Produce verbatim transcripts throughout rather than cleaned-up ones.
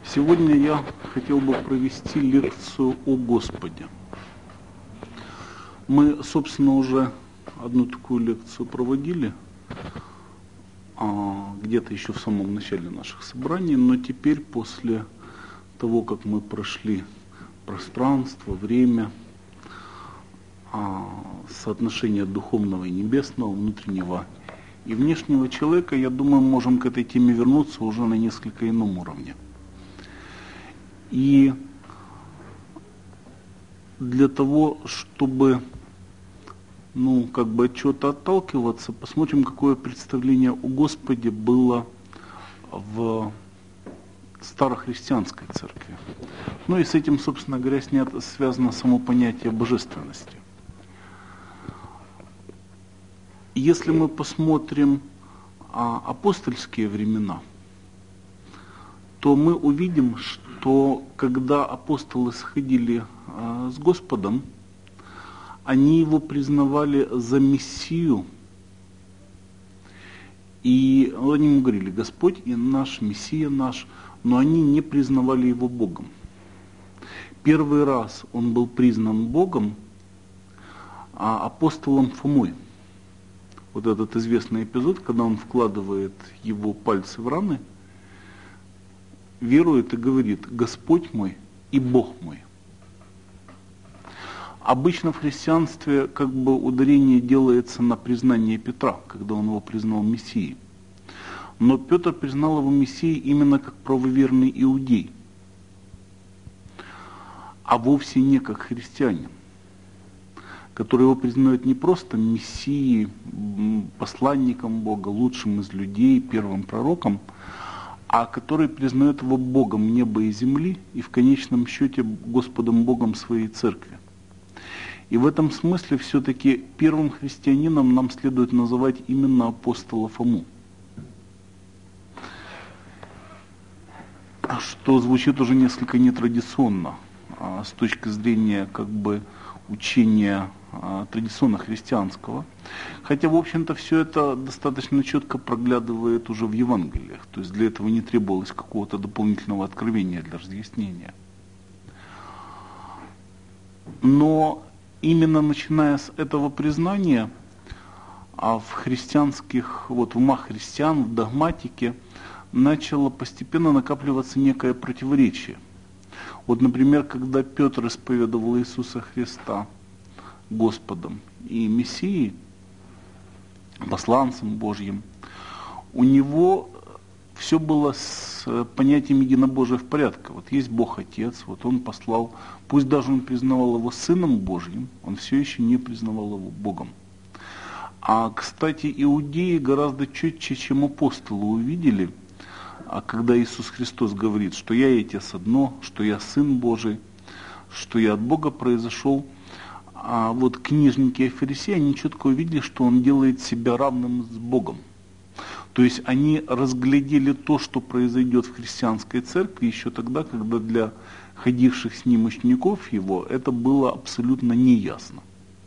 Сегодня я хотел бы провести лекцию о Господе. Мы, собственно, уже одну такую лекцию проводили, а, где-то еще в самом начале наших собраний, но теперь, после того, как мы прошли пространство, время, а, соотношение духовного и небесного, внутреннего и внешнего человека, я думаю, мы можем к этой теме вернуться уже на несколько ином уровне. И для того, чтобы, ну, как бы от чего-то отталкиваться, посмотрим, какое представление о Господе было в старохристианской церкви. Ну и с этим, собственно говоря, снято, связано само понятие божественности. Если мы посмотрим а, апостольские времена, то мы увидим, что когда апостолы сходили а, с Господом, они его признавали за Мессию, и они ему говорили: Господь и наш, Мессия наш, но они не признавали его Богом. Первый раз он был признан Богом а, апостолом Фомой. Вот этот известный эпизод, когда он вкладывает его пальцы в раны, верует и говорит: Господь мой и Бог мой. Обычно в христианстве как бы ударение делается на признание Петра, когда он его признал Мессией. Но Петр признал его Мессией именно как правоверный иудей, а вовсе не как христианин, который его признает не просто Мессией, посланником Бога, лучшим из людей, первым пророком, а который признает его Богом неба и земли и в конечном счете Господом Богом своей церкви. И в этом смысле все-таки первым христианином нам следует называть именно апостола Фому. Что звучит уже несколько нетрадиционно а, с точки зрения как бы учения а, традиционно-христианского. Хотя, в общем-то, все это достаточно четко проглядывает уже в Евангелиях. То есть для этого не требовалось какого-то дополнительного откровения для разъяснения. Но именно начиная с этого признания, а в христианских, вот в умах христиан, в догматике, начало постепенно накапливаться некое противоречие. Вот, например, когда Петр исповедовал Иисуса Христа Господом и Мессией, посланцем Божьим, у него все было с понятием единобожия в порядке. Вот есть Бог Отец, вот он послал, пусть даже он признавал его Сыном Божьим, он все еще не признавал его Богом. А, кстати, иудеи гораздо четче, чем апостолы, увидели, а когда Иисус Христос говорит, что я и Отец одно, что я Сын Божий, что я от Бога произошел, а вот книжники и фарисеи, они четко увидели, что он делает себя равным с Богом. То есть они разглядели то, что произойдет в христианской церкви еще тогда, когда для ходивших с ним учеников его это было абсолютно неясно.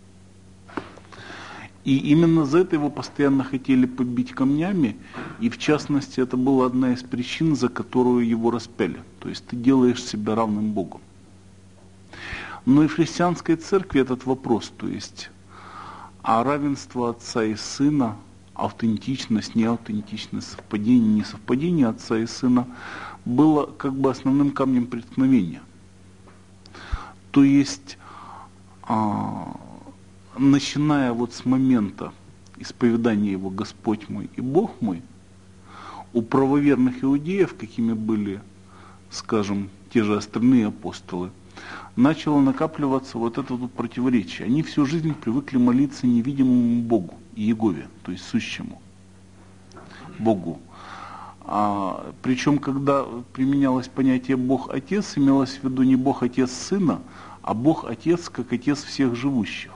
И именно за это его постоянно хотели побить камнями, и в частности это была одна из причин, за которую его распяли. То есть ты делаешь себя равным Богу. Но и в христианской церкви этот вопрос, то есть а равенство Отца и Сына, аутентичность, неаутентичность, совпадение, несовпадение Отца и Сына было как бы основным камнем преткновения. То есть, а, начиная вот с момента исповедания его «Господь мой и Бог мой», у правоверных иудеев, какими были, скажем, те же остальные апостолы, начало накапливаться вот это вот противоречие. Они всю жизнь привыкли молиться невидимому Богу, Иегове, то есть сущему Богу. А, причем, когда применялось понятие Бог-Отец, имелось в виду не Бог-Отец Сына, а Бог-Отец как Отец всех живущих.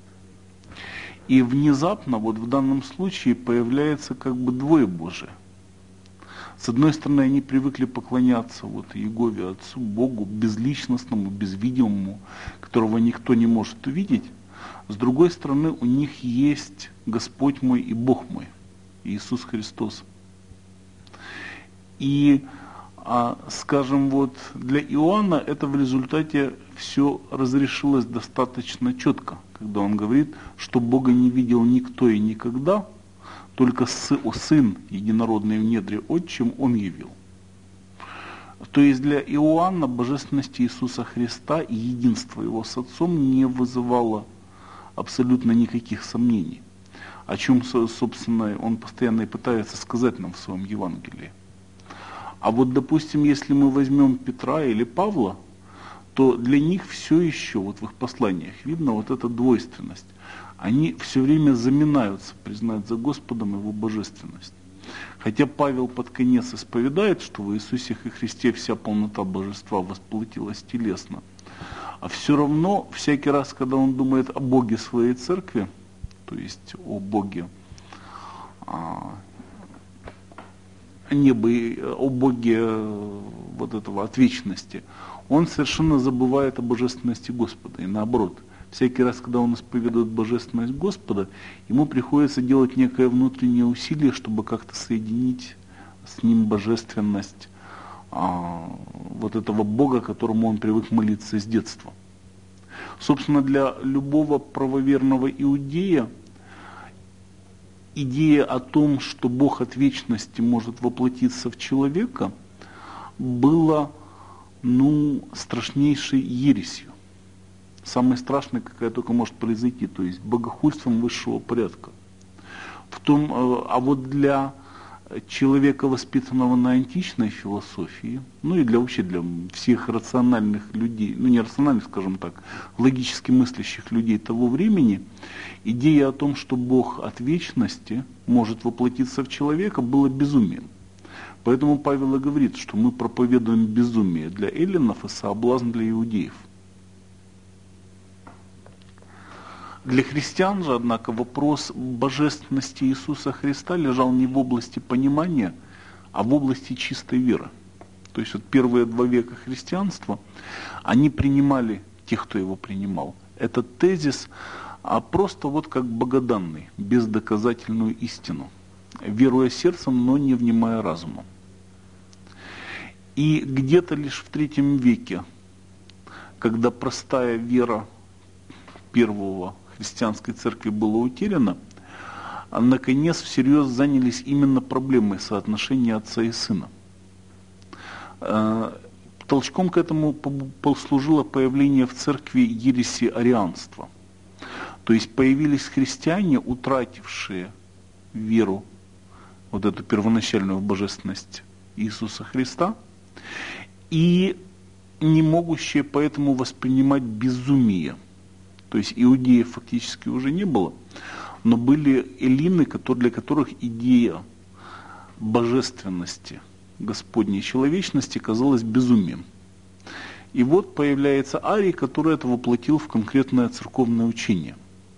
И внезапно, вот в данном случае, появляется как бы двое Божие. С одной стороны, они привыкли поклоняться вот Иегове, Отцу, Богу, безличностному, безвидимому, которого никто не может увидеть. С другой стороны, у них есть Господь мой и Бог мой, Иисус Христос. И А, скажем, вот для Иоанна это в результате все разрешилось достаточно четко, когда он говорит, что Бога не видел никто и никогда, только Сын единородный в недре Отчим Он явил. То есть для Иоанна божественность Иисуса Христа и единство Его с Отцом не вызывало абсолютно никаких сомнений, о чем, собственно, он постоянно и пытается сказать нам в своем Евангелии. А вот, допустим, если мы возьмем Петра или Павла, то для них все еще, вот в их посланиях, видно вот эта двойственность. Они все время заминаются признать за Господом Его божественность. Хотя Павел под конец исповедает, что в Иисусе Христе вся полнота божества восплотилась телесно, а все равно всякий раз, когда он думает о Боге своей церкви, то есть о Боге а, неба, о Боге вот этого от вечности, он совершенно забывает о божественности Господа. И наоборот, всякий раз, когда он исповедует божественность Господа, ему приходится делать некое внутреннее усилие, чтобы как-то соединить с ним божественность а, вот этого Бога, которому он привык молиться с детства. Собственно, для любого правоверного иудея идея о том, что Бог от вечности может воплотиться в человека, была, ну, страшнейшей ересью. Самой страшной, какая только может произойти, то есть богохульством высшего порядка. В том, а вот для человека, воспитанного на античной философии, ну и для вообще для всех рациональных людей, ну не рациональных, скажем так, логически мыслящих людей того времени, идея о том, что Бог от вечности может воплотиться в человека, была безумием. Поэтому Павел и говорит, что мы проповедуем безумие для эллинов и соблазн для иудеев. Для христиан же, однако, вопрос божественности Иисуса Христа лежал не в области понимания, а в области чистой веры. То есть вот первые два века христианства, они принимали, тех, кто его принимал, этот тезис а просто вот как богоданный, бездоказательную истину, веруя сердцем, но не внимая разумом. И где-то лишь в третьем веке, когда простая вера первого христианской церкви была утеряна, а наконец всерьез занялись именно проблемой соотношения отца и сына. Толчком к этому послужило появление в церкви ереси арианства. То есть появились христиане, утратившие веру, вот эту первоначальную божественность Иисуса Христа, и не могущие поэтому воспринимать безумие. То есть иудеев фактически уже не было, но были эллины, для которых идея божественности, Господней человечности казалась безумием. И вот появляется Арий, который это воплотил в конкретное церковное учение.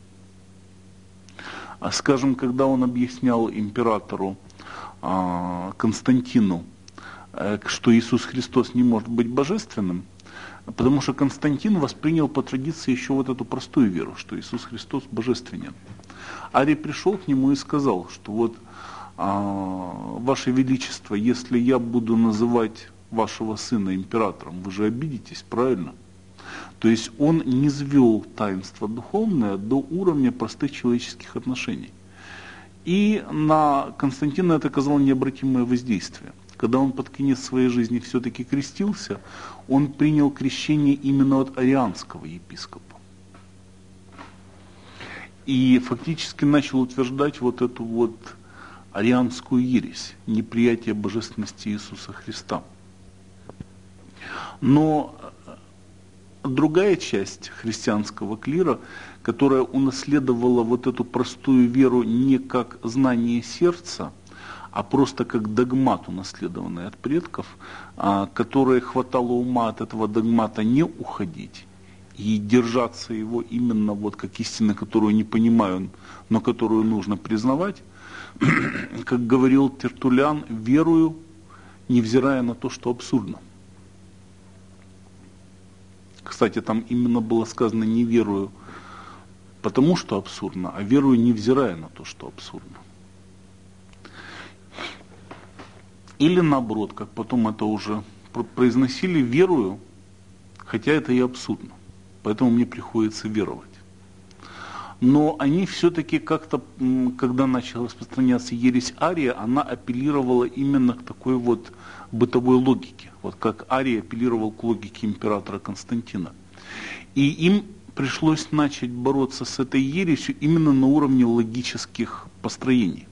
А скажем, когда он объяснял императору а, Константину, а, что Иисус Христос не может быть божественным, потому что Константин воспринял по традиции еще вот эту простую веру, что Иисус Христос божественен. Арий пришел к нему и сказал, что вот а, Ваше Величество, если я буду называть вашего сына императором, вы же обидитесь, правильно? То есть он не низвел таинство духовное до уровня простых человеческих отношений. И на Константина это оказало необратимое воздействие. Когда он под конец своей жизни все-таки крестился, он принял крещение именно от арианского епископа. И фактически начал утверждать вот эту вот арианскую ересь, неприятие божественности Иисуса Христа. Но другая часть христианского клира, которая унаследовала вот эту простую веру не как знание сердца, а просто как догмат, унаследованный от предков, которой хватало ума от этого догмата не уходить и держаться его именно вот как истины, которую не понимаю, но которую нужно признавать, как говорил Тертуллиан, верую, невзирая на то, что абсурдно. Кстати, там именно было сказано не верую, потому что абсурдно, а верую, невзирая на то, что абсурдно. Или наоборот, как потом это уже произносили, верую, хотя это и абсурдно. Поэтому мне приходится веровать. Но они все-таки как-то, когда начала распространяться ересь Ария, она апеллировала именно к такой вот бытовой логике. Вот как Арий апеллировал к логике императора Константина. И им пришлось начать бороться с этой ересью именно на уровне логических построений.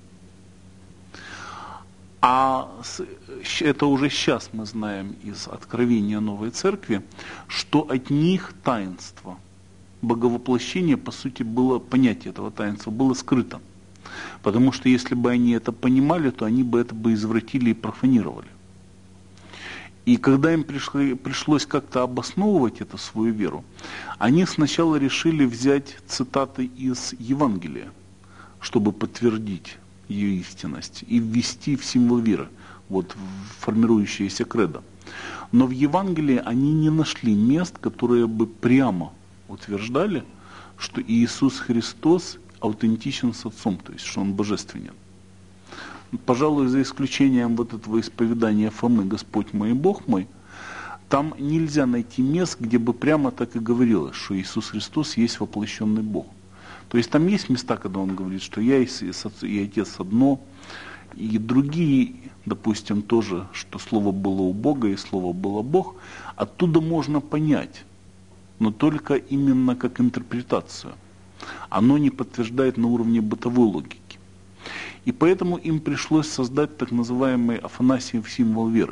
А это уже сейчас мы знаем из Откровения Новой Церкви, что от них таинство боговоплощения, по сути, было, понятие этого таинства было скрыто. Потому что если бы они это понимали, то они бы это бы извратили и профанировали. И когда им пришло, пришлось как-то обосновывать эту свою веру, они сначала решили взять цитаты из Евангелия, чтобы подтвердить ее истинность и ввести в символ веры, вот в формирующееся кредо. Но в Евангелии они не нашли мест, которые бы прямо утверждали, что Иисус Христос аутентичен с Отцом, то есть что Он божественен. Пожалуй, за исключением вот этого исповедания Фомы «Господь мой и Бог мой», там нельзя найти мест, где бы прямо так и говорилось, что Иисус Христос есть воплощенный Бог. То есть там есть места, когда Он говорит, что я и Отец одно, и другие, допустим, тоже, что Слово было у Бога и Слово было Бог. Оттуда можно понять, но только именно как интерпретацию. Оно не подтверждает на уровне бытовой логики. И поэтому им пришлось создать так называемый Афанасиев символ веры,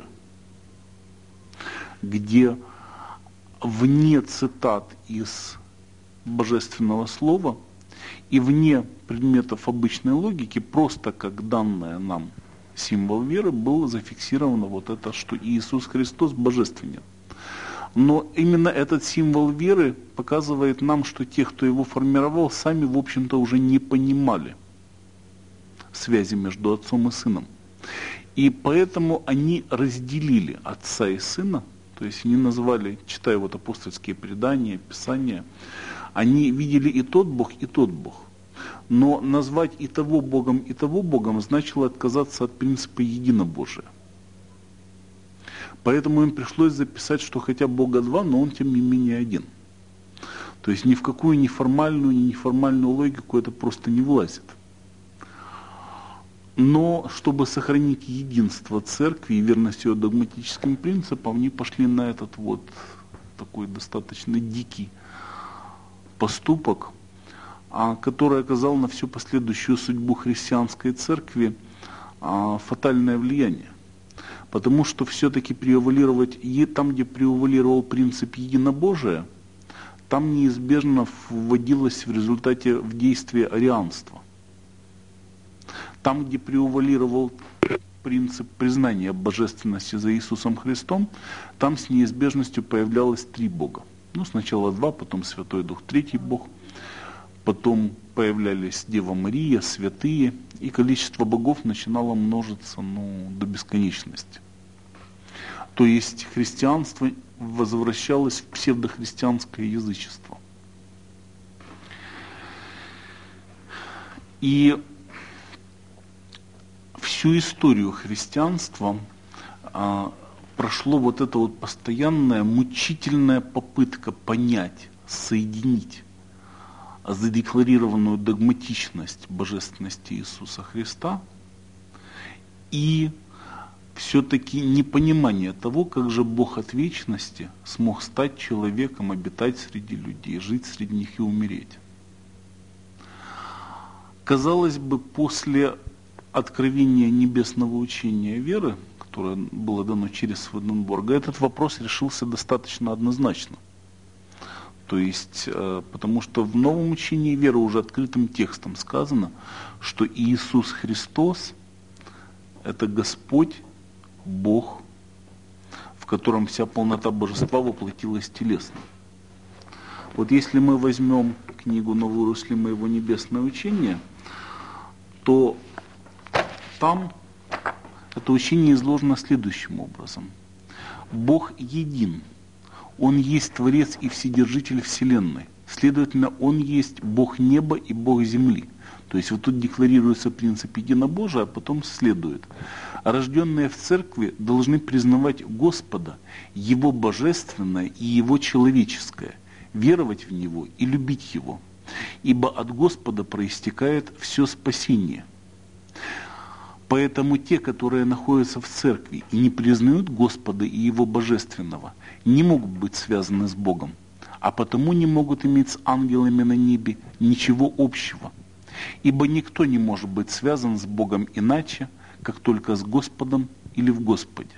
где вне цитат из Божественного Слова и вне предметов обычной логики, просто как данное нам символ веры, было зафиксировано вот это, что Иисус Христос божественен. Но именно этот символ веры показывает нам, что те, кто его формировал, сами, в общем-то, уже не понимали связи между отцом и сыном. И поэтому они разделили отца и сына, то есть они назвали, читая вот апостольские предания, писания, они видели и тот Бог, и тот Бог. Но назвать и того Богом, и того Богом значило отказаться от принципа единобожия. Поэтому им пришлось записать, что хотя Бога два, но Он тем не менее один. То есть ни в какую неформальную, ни неформальную логику это просто не влазит. Но чтобы сохранить единство церкви и верность ее догматическим принципам, они пошли на этот вот такой достаточно дикий поступок, который оказал на всю последующую судьбу христианской церкви фатальное влияние. Потому что все-таки преувелировать, там, где преувелировал принцип единобожия, там неизбежно вводилось в результате в действие арианство. Там, где преувелировал принцип признания божественности за Иисусом Христом, там с неизбежностью появлялось три Бога. Ну, сначала два, потом Святой Дух, третий Бог. Потом появлялись Дева Мария, святые, и количество богов начинало множиться ну, до бесконечности. То есть христианство возвращалось в псевдохристианское язычество. И всю историю христианства а, прошло вот эта вот постоянная мучительная попытка понять, соединить задекларированную догматичность божественности Иисуса Христа и все-таки непонимание того, как же Бог от вечности смог стать человеком, обитать среди людей, жить среди них и умереть. Казалось бы, после откровения небесного учения веры, которое было дано через Сведенборга, этот вопрос решился достаточно однозначно. То есть, потому что в новом учении веры уже открытым текстом сказано, что Иисус Христос – это Господь, Бог, в котором вся полнота божества воплотилась телесно. Вот если мы возьмем книгу «Новый Иерусалим и его небесное учение», то там это учение изложено следующим образом. Бог един. Он есть Творец и Вседержитель Вселенной. Следовательно, Он есть Бог неба и Бог земли. То есть вот тут декларируется принцип единобожия, а потом следует. Рожденные в церкви должны признавать Господа, Его божественное и Его человеческое, веровать в Него и любить Его. Ибо от Господа проистекает все спасение. Поэтому те, которые находятся в церкви и не признают Господа и Его божественного, не могут быть связаны с Богом, а потому не могут иметь с ангелами на небе ничего общего. Ибо никто не может быть связан с Богом иначе, как только с Господом или в Господе.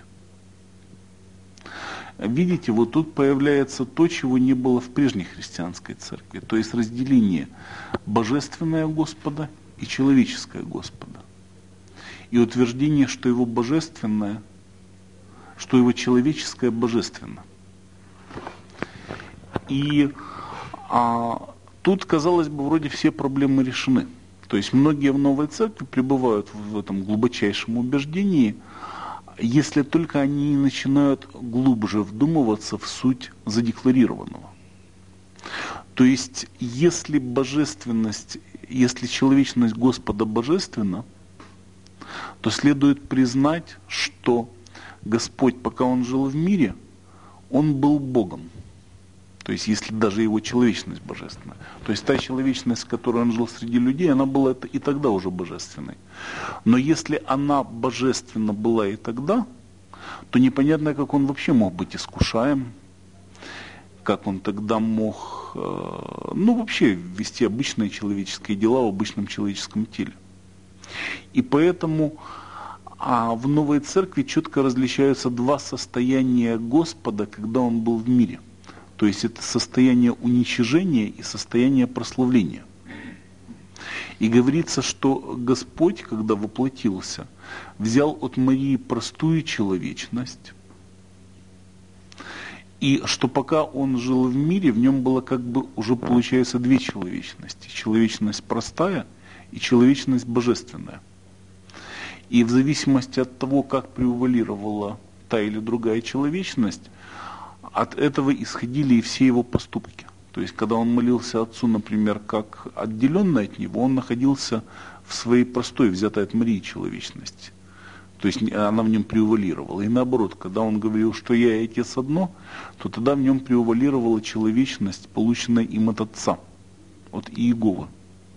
Видите, вот тут появляется то, чего не было в прежней христианской церкви, то есть разделение божественное Господа и человеческое Господа. И утверждение, что его божественное, что его человеческое божественно. И а, тут, казалось бы, вроде все проблемы решены. То есть многие в новой церкви пребывают в этом глубочайшем убеждении, если только они не начинают глубже вдумываться в суть задекларированного. То есть, если божественность, если человечность Господа божественна, то следует признать, что Господь, пока Он жил в мире, Он был Богом. То есть, если даже Его человечность божественна. То есть, та человечность, с которой Он жил среди людей, она была и тогда уже божественной. Но если она божественна была и тогда, то непонятно, как Он вообще мог быть искушаем, как Он тогда мог, ну, вообще вести обычные человеческие дела в обычном человеческом теле. И поэтому а в новой церкви четко различаются два состояния Господа, когда Он был в мире. То есть это состояние уничижения и состояние прославления. И говорится, что Господь, когда воплотился, взял от Марии простую человечность, и что пока Он жил в мире, в нем было как бы уже получается две человечности. Человечность простая и человечность божественная. И в зависимости от того, как преувалировала та или другая человечность, от этого исходили и все его поступки. То есть, когда он молился Отцу, например, как отделенный от Него, он находился в своей простой, взятой от Марии человечности. То есть, она в нем преувалировала. И наоборот, когда он говорил, что я и Отец одно, то тогда в нем преувалировала человечность, полученная им от Отца, от Иеговы.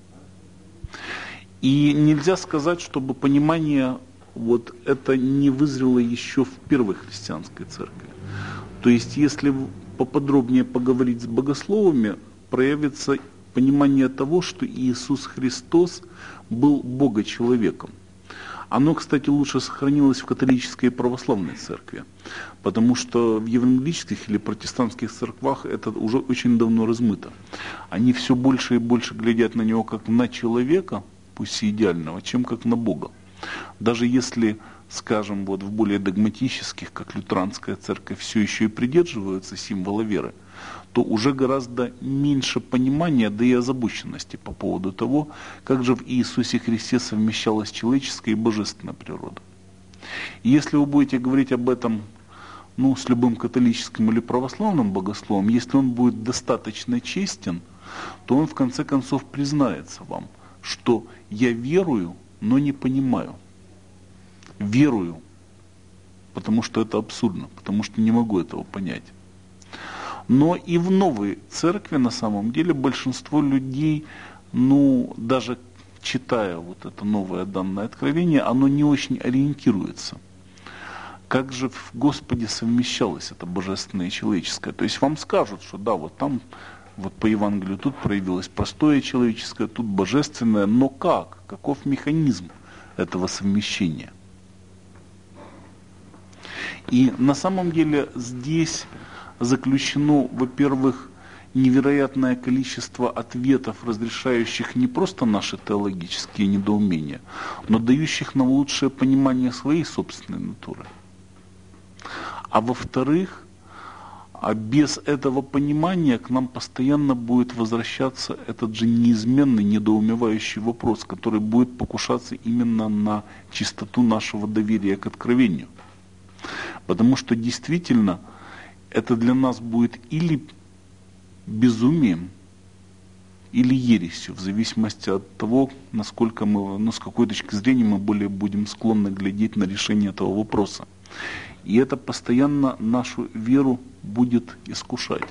И нельзя сказать, чтобы понимание вот это не вызрело еще в первой христианской церкви. То есть, если поподробнее поговорить с богословами, проявится понимание того, что Иисус Христос был Бога-человеком. Оно, кстати, лучше сохранилось в католической и православной церкви, потому что в евангелических или протестантских церквах это уже очень давно размыто. Они все больше и больше глядят на Него как на человека, пусть и идеального, чем как на Бога. Даже если, скажем, вот в более догматических, как лютеранская церковь, все еще и придерживаются символа веры, то уже гораздо меньше понимания, да и озабоченности по поводу того, как же в Иисусе Христе совмещалась человеческая и божественная природа. И если вы будете говорить об этом ну, с любым католическим или православным богословом, если он будет достаточно честен, то он в конце концов признается вам, что я верую, но не понимаю. Верую, потому что это абсурдно, потому что не могу этого понять. Но и в новой церкви на самом деле большинство людей, ну, даже читая вот это новое данное откровение, оно не очень ориентируется. Как же в Господе совмещалось это божественное и человеческое? То есть вам скажут, что да, вот там вот по Евангелию тут проявилось простое человеческое, тут божественное, но как? Каков механизм этого совмещения? И на самом деле здесь заключено, во-первых, невероятное количество ответов, разрешающих не просто наши теологические недоумения, но дающих нам лучшее понимание своей собственной натуры. А во-вторых, без этого понимания к нам постоянно будет возвращаться этот же неизменный, недоумевающий вопрос, который будет покушаться именно на чистоту нашего доверия к откровению. Потому что действительно это для нас будет или безумием, или ересью, в зависимости от того, насколько мы, ну, с какой точки зрения мы более будем склонны глядеть на решение этого вопроса. И это постоянно нашу веру будет искушать.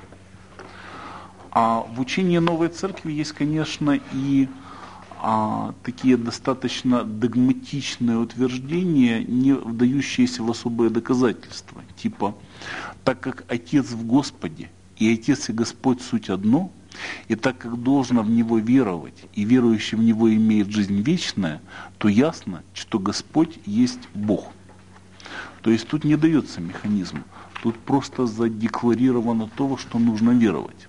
А в учении Новой Церкви есть, конечно, и а, такие достаточно догматичные утверждения, не вдающиеся в особые доказательства. Типа, так как Отец в Господе, и Отец и Господь суть одно, и так как должно в Него веровать, и верующий в Него имеет жизнь вечная, то ясно, что Господь есть Бог. То есть тут не дается механизм, тут просто задекларировано то, во что нужно веровать.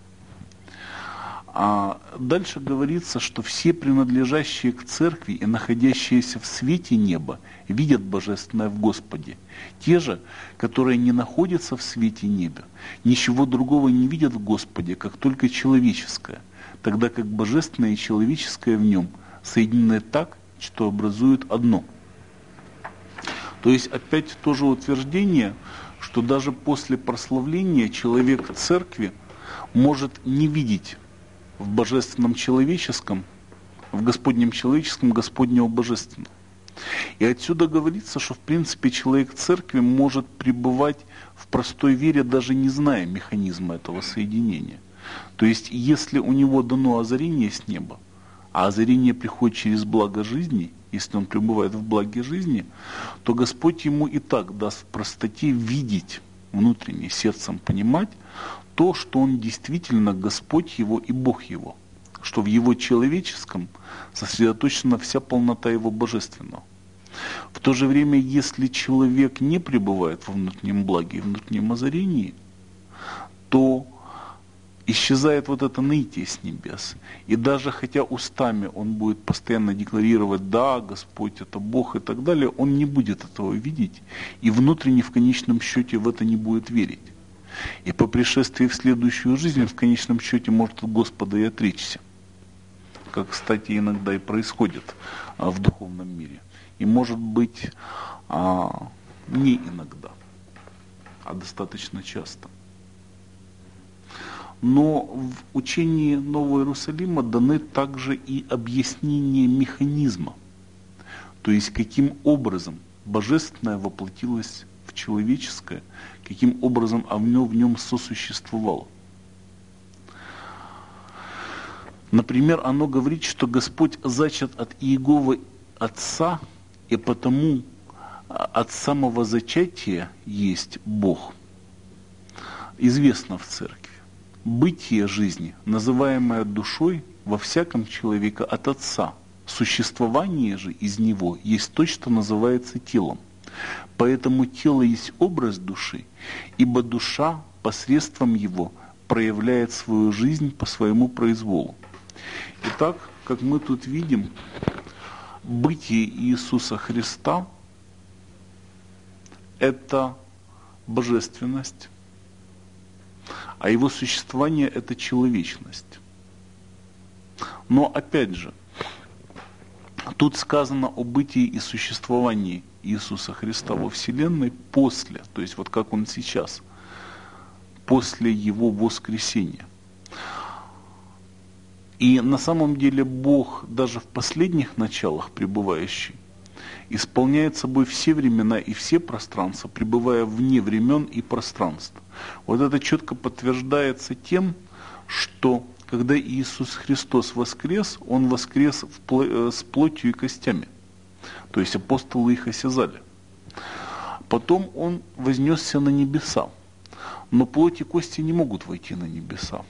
А дальше говорится, что все принадлежащие к церкви и находящиеся в свете неба видят Божественное в Господе. Те же, которые не находятся в свете неба, ничего другого не видят в Господе, как только человеческое, тогда как Божественное и человеческое в нем соединены так, что образуют одно. То есть опять то же утверждение, что даже после прославления человек церкви может не видеть в божественном человеческом, в Господнем человеческом, Господнего божественного. И отсюда говорится, что в принципе человек церкви может пребывать в простой вере, даже не зная механизма этого соединения. То есть, если у него дано озарение с неба, а озарение приходит через благо жизни, если он пребывает в благе жизни, то Господь ему и так даст в простоте видеть внутренне, сердцем понимать то, что он действительно Господь его и Бог его, что в его человеческом сосредоточена вся полнота его божественного. В то же время, если человек не пребывает во внутреннем благе и внутреннем озарении, то исчезает вот это наитие с небес. И даже хотя устами он будет постоянно декларировать: да, Господь это Бог и так далее, он не будет этого видеть и внутренне в конечном счете в это не будет верить. И по пришествии в следующую жизнь в конечном счете может от Господа и отречься. Как, кстати, иногда и происходит а, в духовном мире. И может быть а, не иногда, а достаточно часто. Но в учении Нового Иерусалима даны также и объяснения механизма. То есть каким образом Божественное воплотилось в человеческое, каким образом оно в нем сосуществовало. Например, оно говорит, что Господь зачат от Иеговы Отца, и потому от самого зачатия есть Бог. Известно в церкви. Бытие жизни, называемое душой, во всяком человеке от Отца. Существование же из него есть то, что называется телом. Поэтому тело есть образ души, ибо душа посредством его проявляет свою жизнь по своему произволу. Итак, как мы тут видим, бытие Иисуса Христа – это божественность, а его существование – это человечность. Но опять же, тут сказано о бытии и существовании Иисуса Христа во Вселенной после, то есть вот как он сейчас, после его воскресения. И на самом деле Бог, даже в последних началах пребывающий, исполняет собой все времена и все пространства, пребывая вне времен и пространств. Вот это четко подтверждается тем, что когда Иисус Христос воскрес, Он воскрес в пло- с плотью и костями. То есть апостолы их осязали. Потом Он вознесся на небеса. Но плоть и кости не могут войти на небеса.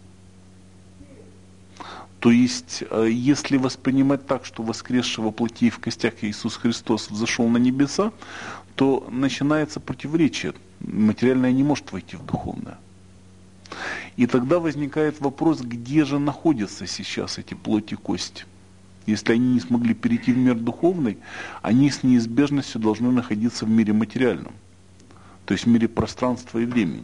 То есть, если воспринимать так, что воскресший во плоти и в костях Иисус Христос взошел на небеса, то начинается противоречие. Материальное не может войти в духовное. И тогда возникает вопрос, где же находятся сейчас эти плоть и кости? Если они не смогли перейти в мир духовный, они с неизбежностью должны находиться в мире материальном. То есть в мире пространства и времени.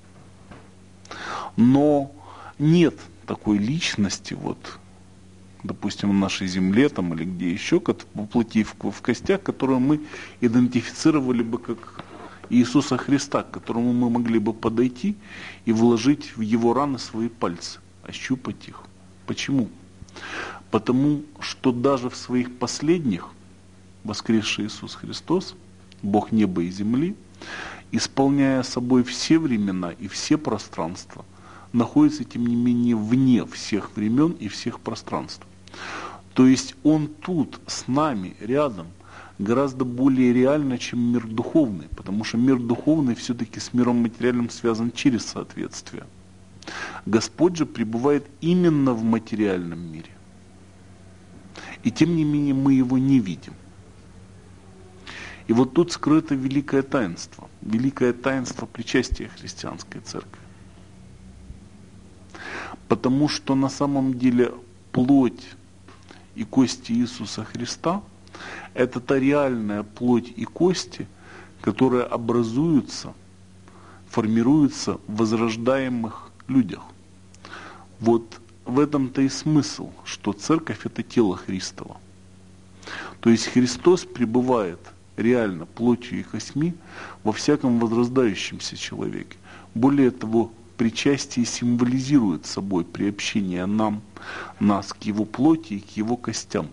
Но нет такой личности, вот, допустим, в нашей земле там, или где еще, в плоти, в, в костях, которую мы идентифицировали бы как Иисуса Христа, к которому мы могли бы подойти и вложить в его раны свои пальцы, ощупать их Почему? Потому что даже в своих последних, воскресший Иисус Христос, Бог неба и земли, исполняя собой все времена и все пространства, находится, тем не менее, вне всех времен и всех пространств. То есть Он тут, с нами, рядом, гораздо более реально, чем мир духовный, потому что мир духовный все-таки с миром материальным связан через соответствие. Господь же пребывает именно в материальном мире. И тем не менее мы Его не видим. И вот тут скрыто великое таинство, великое таинство причастия христианской церкви. Потому что на самом деле плоть и кости Иисуса Христа – это та реальная плоть и кости, которые образуются, формируются в возрождаемых людях. Вот в этом-то и смысл, что церковь – это тело Христово. То есть Христос пребывает реально плотью и костьми во всяком возрождающемся человеке. Более того, причастие символизирует собой приобщение нам, нас к Его плоти и к Его костям.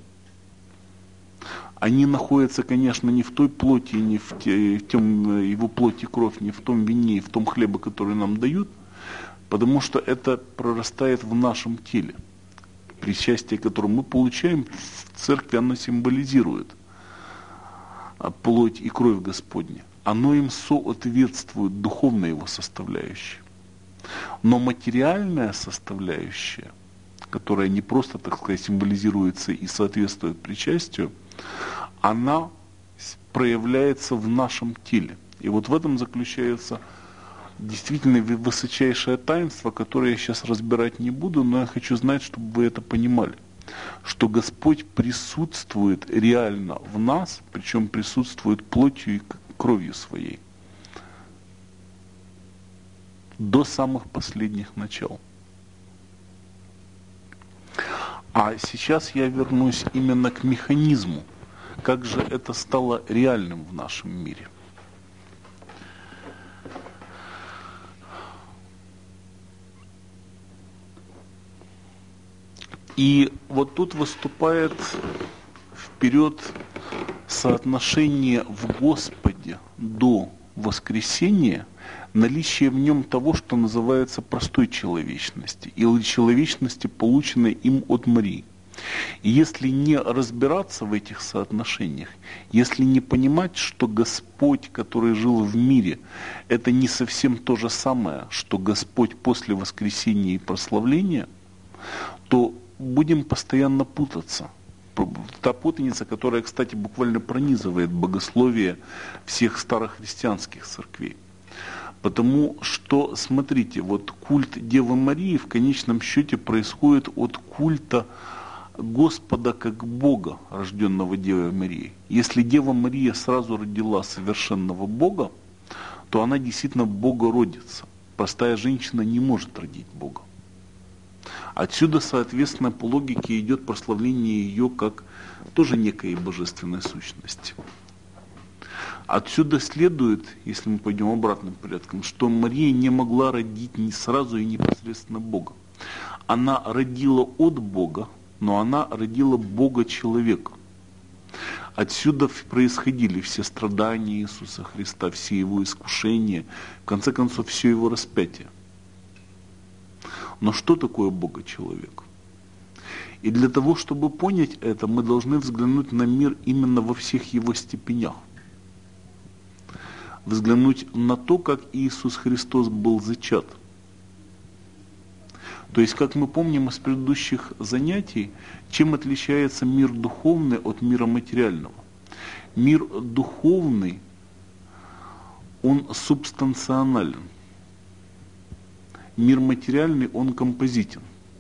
Они находятся, конечно, не в той плоти, не в тем, Его плоти и кровь, не в том вине и в том хлебе, который нам дают, потому что это прорастает в нашем теле. Причастие, которое мы получаем в церкви, оно символизирует плоть и кровь Господня. Оно им соответствует духовной его составляющей. Но материальная составляющая, которая не просто, так сказать, символизируется и соответствует причастию, она проявляется в нашем теле. И вот в этом заключается действительно высочайшее таинство, которое я сейчас разбирать не буду, но я хочу знать, чтобы вы это понимали, что Господь присутствует реально в нас, причем присутствует плотью и кровью своей до самых последних начал. А сейчас я вернусь именно к механизму, как же это стало реальным в нашем мире. И вот тут выступает вперед соотношение в Господе до воскресения, наличие в нем того, что называется простой человечности, или человечности, полученной им от Марии. И если не разбираться в этих соотношениях, если не понимать, что Господь, который жил в мире, это не совсем то же самое, что Господь после воскресения и прославления, то будем постоянно путаться. Та путаница, которая, кстати, буквально пронизывает богословие всех старохристианских церквей. Потому что, смотрите, вот культ Девы Марии в конечном счете происходит от культа Господа как Бога, рожденного Девой Марией. Если Дева Мария сразу родила совершенного Бога, то она действительно Богородица. Простая женщина не может родить Бога. Отсюда, соответственно, по логике идет прославление ее как тоже некой божественной сущности. Отсюда следует, если мы пойдем обратным порядком, что Мария не могла родить ни сразу и непосредственно Бога. Она родила от Бога, но она родила Бога-человека. Отсюда происходили все страдания Иисуса Христа, все его искушения, в конце концов, все его распятие. Но что такое Бога-человек? И для того, чтобы понять это, мы должны взглянуть на мир именно во всех его степенях. Взглянуть на то, как Иисус Христос был зачат. То есть, как мы помним из предыдущих занятий, чем отличается мир духовный от мира материального. Мир духовный, он субстанционален. Мир материальный, он композитен.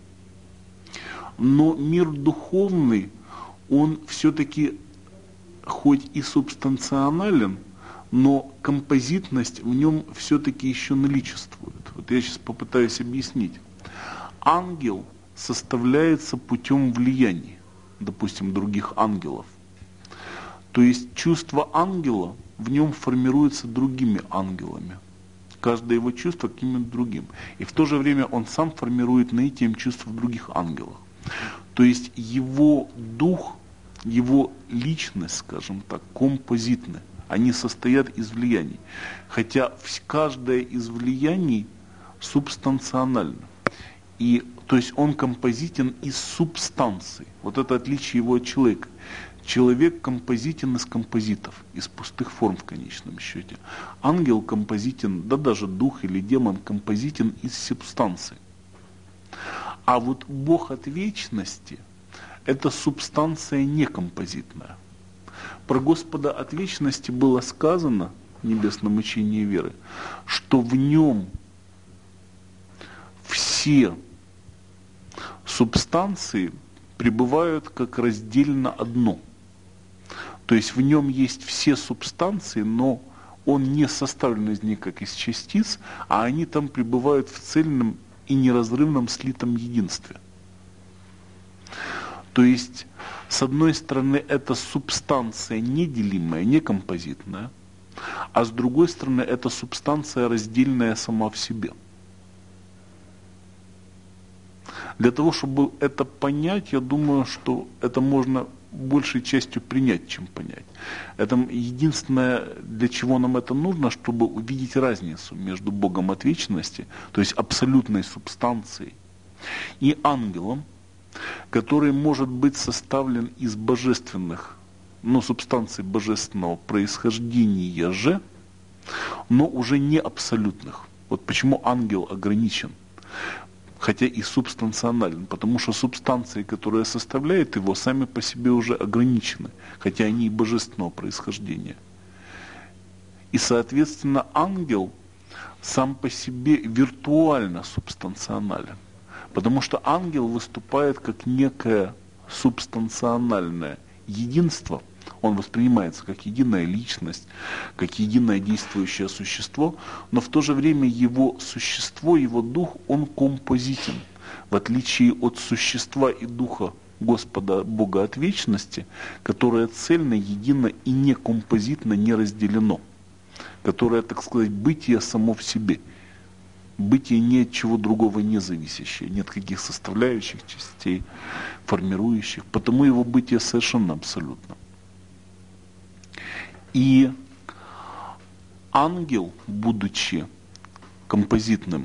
Но мир духовный, он все-таки хоть и субстанционален, но композитность в нем все-таки еще наличествует. Вот я сейчас попытаюсь объяснить. Ангел составляется путем влияния, допустим, других ангелов. То есть чувство ангела в нем формируется другими ангелами. каждое его чувство каким-то другим. И в то же время он сам формирует наитием чувств в других ангелах. То есть его дух, его личность, скажем так, композитны. Они состоят из влияний. Хотя каждое из влияний субстанционально. И, то есть он композитен из субстанции. Вот это отличие его от человека. Человек композитен из композитов, из пустых форм в конечном счете. Ангел композитен, да даже дух или демон композитен из субстанции. А вот Бог от вечности – это субстанция некомпозитная. Про Господа от вечности было сказано в небесном учении веры, что в нем все субстанции пребывают как раздельно одно. То есть в нем есть все субстанции, но он не составлен из них как из частиц, а они там пребывают в цельном и неразрывном слитом единстве. То есть, с одной стороны, это субстанция неделимая, некомпозитная, а с другой стороны, это субстанция раздельная сама в себе. Для того, чтобы это понять, я думаю, что это можно большей частью принять, чем понять. Это единственное, для чего нам это нужно, чтобы увидеть разницу между Богом от вечности, то есть абсолютной субстанцией, и ангелом, который может быть составлен из божественных, ну, субстанций божественного происхождения же, но уже не абсолютных. Вот почему ангел ограничен, хотя и субстанционален, потому что субстанции, которые составляют его, сами по себе уже ограничены, хотя они и божественного происхождения. И, соответственно, ангел сам по себе виртуально субстанционален, потому что ангел выступает как некое субстанциональное единство, он воспринимается как единая личность, как единое действующее существо, но в то же время его существо, его дух, он композитен. В отличие от существа и духа Господа Бога от вечности, которое цельно, едино и не композитно, не разделено. Которое, так сказать, бытие само в себе. Бытие ни от чего другого не зависящее, нет каких составляющих частей, формирующих. Потому его бытие совершенно абсолютно. И ангел, будучи композитным,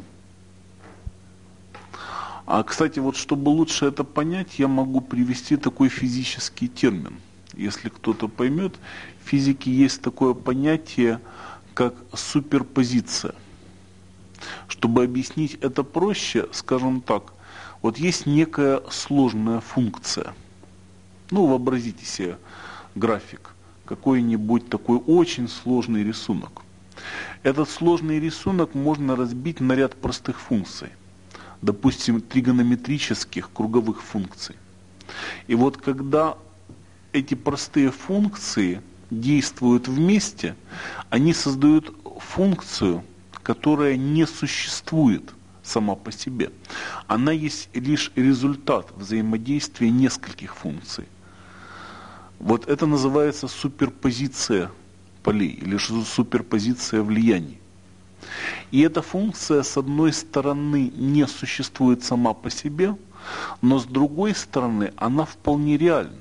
а, кстати, вот чтобы лучше это понять, я могу привести такой физический термин. Если кто-то поймет, в физике есть такое понятие, как суперпозиция. Чтобы объяснить это проще, скажем так, вот есть некая сложная функция. Ну, вообразите себе график. Какой-нибудь такой очень сложный рисунок. Этот сложный рисунок можно разбить на ряд простых функций. Допустим, тригонометрических круговых функций. И вот когда эти простые функции действуют вместе, они создают функцию, которая не существует сама по себе. Она есть лишь результат взаимодействия нескольких функций. Вот это называется суперпозиция полей или суперпозиция влияний. И эта функция, с одной стороны, не существует сама по себе, но с другой стороны, она вполне реальна.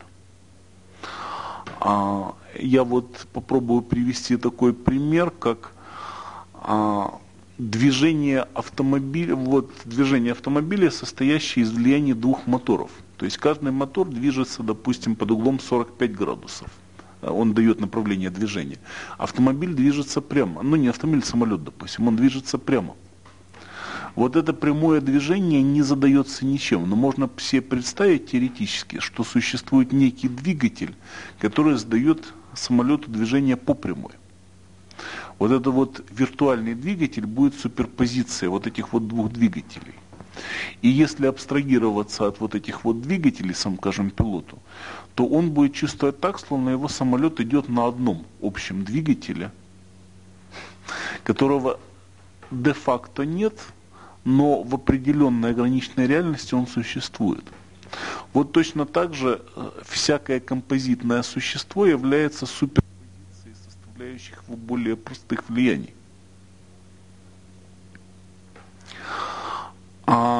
А, я вот попробую привести такой пример, как а, движение автомобиля, вот движение автомобиля, состоящее из влияния двух моторов. То есть каждый мотор движется, допустим, под углом сорок пять градусов. Он дает направление движения. Автомобиль движется прямо. Ну, не автомобиль, самолет, допустим. Он движется прямо. Вот это прямое движение не задается ничем. Но можно себе представить теоретически, что существует некий двигатель, который задает самолету движение по прямой. Вот это вот виртуальный двигатель будет суперпозиция вот этих вот двух двигателей. И если абстрагироваться от вот этих вот двигателей, сам, скажем, пилоту, то он будет чувствовать так, словно его самолет идет на одном общем двигателе, которого де-факто нет, но в определенной ограниченной реальности он существует. Вот точно так же всякое композитное существо является суперпозицией составляющих его более простых влияний.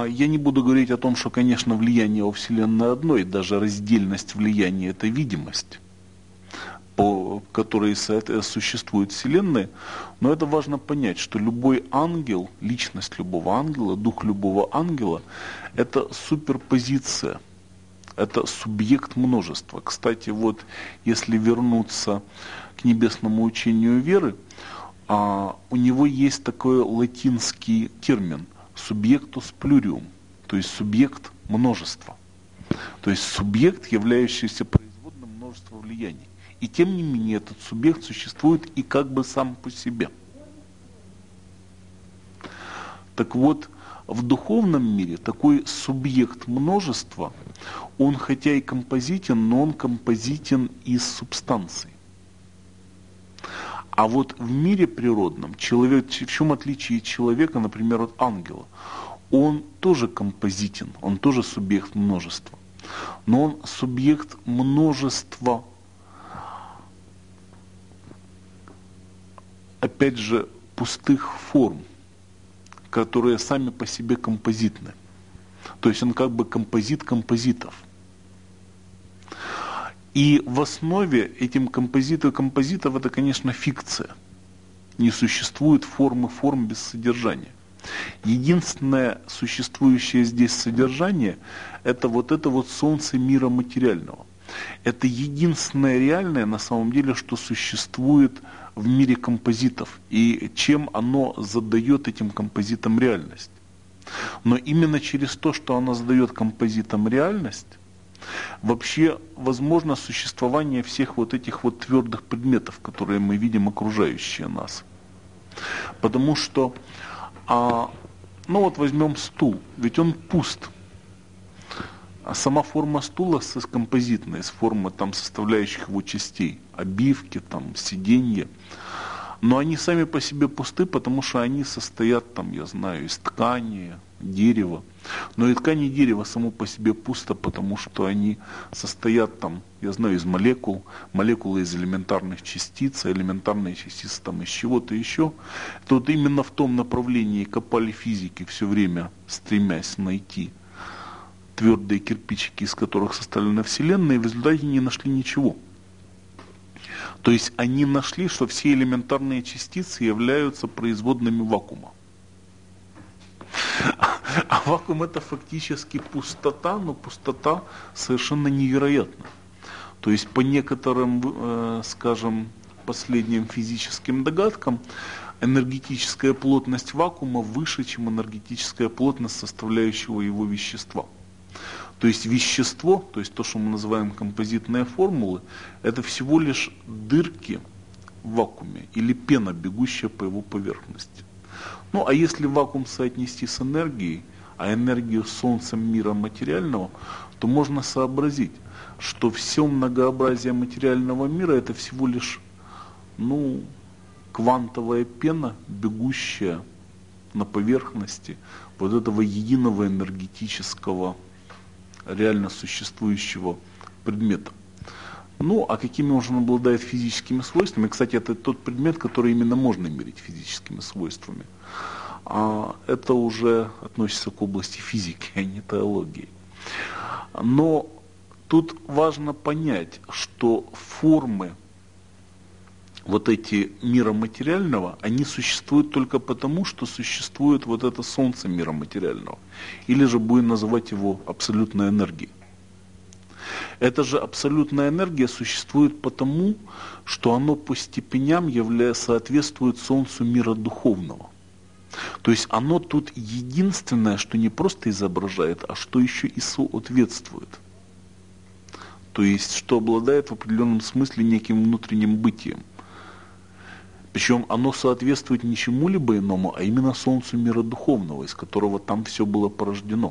Я не буду говорить о том, что, конечно, влияние во Вселенной одно, и даже раздельность влияния – это видимость, по которой существует Вселенная, но это важно понять, что любой ангел, личность любого ангела, дух любого ангела – это суперпозиция, это субъект множества. Кстати, вот если вернуться к небесному учению веры, а, у него есть такой латинский термин «субъектус плюриум», то есть субъект множества, то есть субъект, являющийся производным множества влияний. И тем не менее этот субъект существует и как бы сам по себе. Так вот, в духовном мире такой субъект множества, он хотя и композитен, но он композитен из субстанций. А вот в мире природном, человек, в чем отличие человека, например, от ангела? Он тоже композитен, он тоже субъект множества. Но он субъект множества, опять же, пустых форм, которые сами по себе композитны. То есть он как бы композит композитов. И в основе этим композитов композитов это, конечно, фикция. Не существует формы форм без содержания. Единственное существующее здесь содержание – это вот это вот солнце мира материального. Это единственное реальное на самом деле, что существует в мире композитов, и чем оно задает этим композитам реальность. Но именно через то, что оно задает композитам реальность, вообще возможно существование всех вот этих вот твердых предметов, которые мы видим окружающие нас. Потому что, а, ну вот возьмем стул, ведь он пуст. А сама форма стула композитная, из формы там составляющих его частей, обивки, там, сиденья. Но они сами по себе пусты, потому что они состоят, там, я знаю, из ткани, дерева. Но и ткань и дерево само по себе пусто, потому что они состоят, там, я знаю, из молекул, молекулы из элементарных частиц, а элементарные частицы там из чего-то еще. Это вот именно в том направлении копали физики все время, стремясь найти твердые кирпичики, из которых составлена Вселенная, и в результате не нашли ничего. То есть они нашли, что все элементарные частицы являются производными вакуума. А вакуум это фактически пустота, но пустота совершенно невероятна. То есть по некоторым, э, скажем, последним физическим догадкам, энергетическая плотность вакуума выше, чем энергетическая плотность составляющего его вещества. То есть вещество, то есть то, что мы называем композитные формулы, это всего лишь дырки в вакууме или пена, бегущая по его поверхности. Ну а если вакуум соотнести с энергией, а энергию с солнцем мира материального, то можно сообразить, что все многообразие материального мира это всего лишь, ну, квантовая пена, бегущая на поверхности вот этого единого энергетического реально существующего предмета. Ну, а какими он обладает физическими свойствами? Кстати, это тот предмет, который именно можно мерить физическими свойствами. А это уже относится к области физики, а не теологии. Но тут важно понять, что формы вот эти мира материального, они существуют только потому, что существует вот это солнце мира материального. Или же будем называть его абсолютной энергией. Эта же абсолютная энергия существует потому, что оно по степеням явля... соответствует солнцу мира духовного. То есть оно тут единственное, что не просто изображает, а что еще и соответствует. То есть что обладает в определенном смысле неким внутренним бытием. Причем оно соответствует не чему-либо иному, а именно солнцу мира духовного, из которого там все было порождено.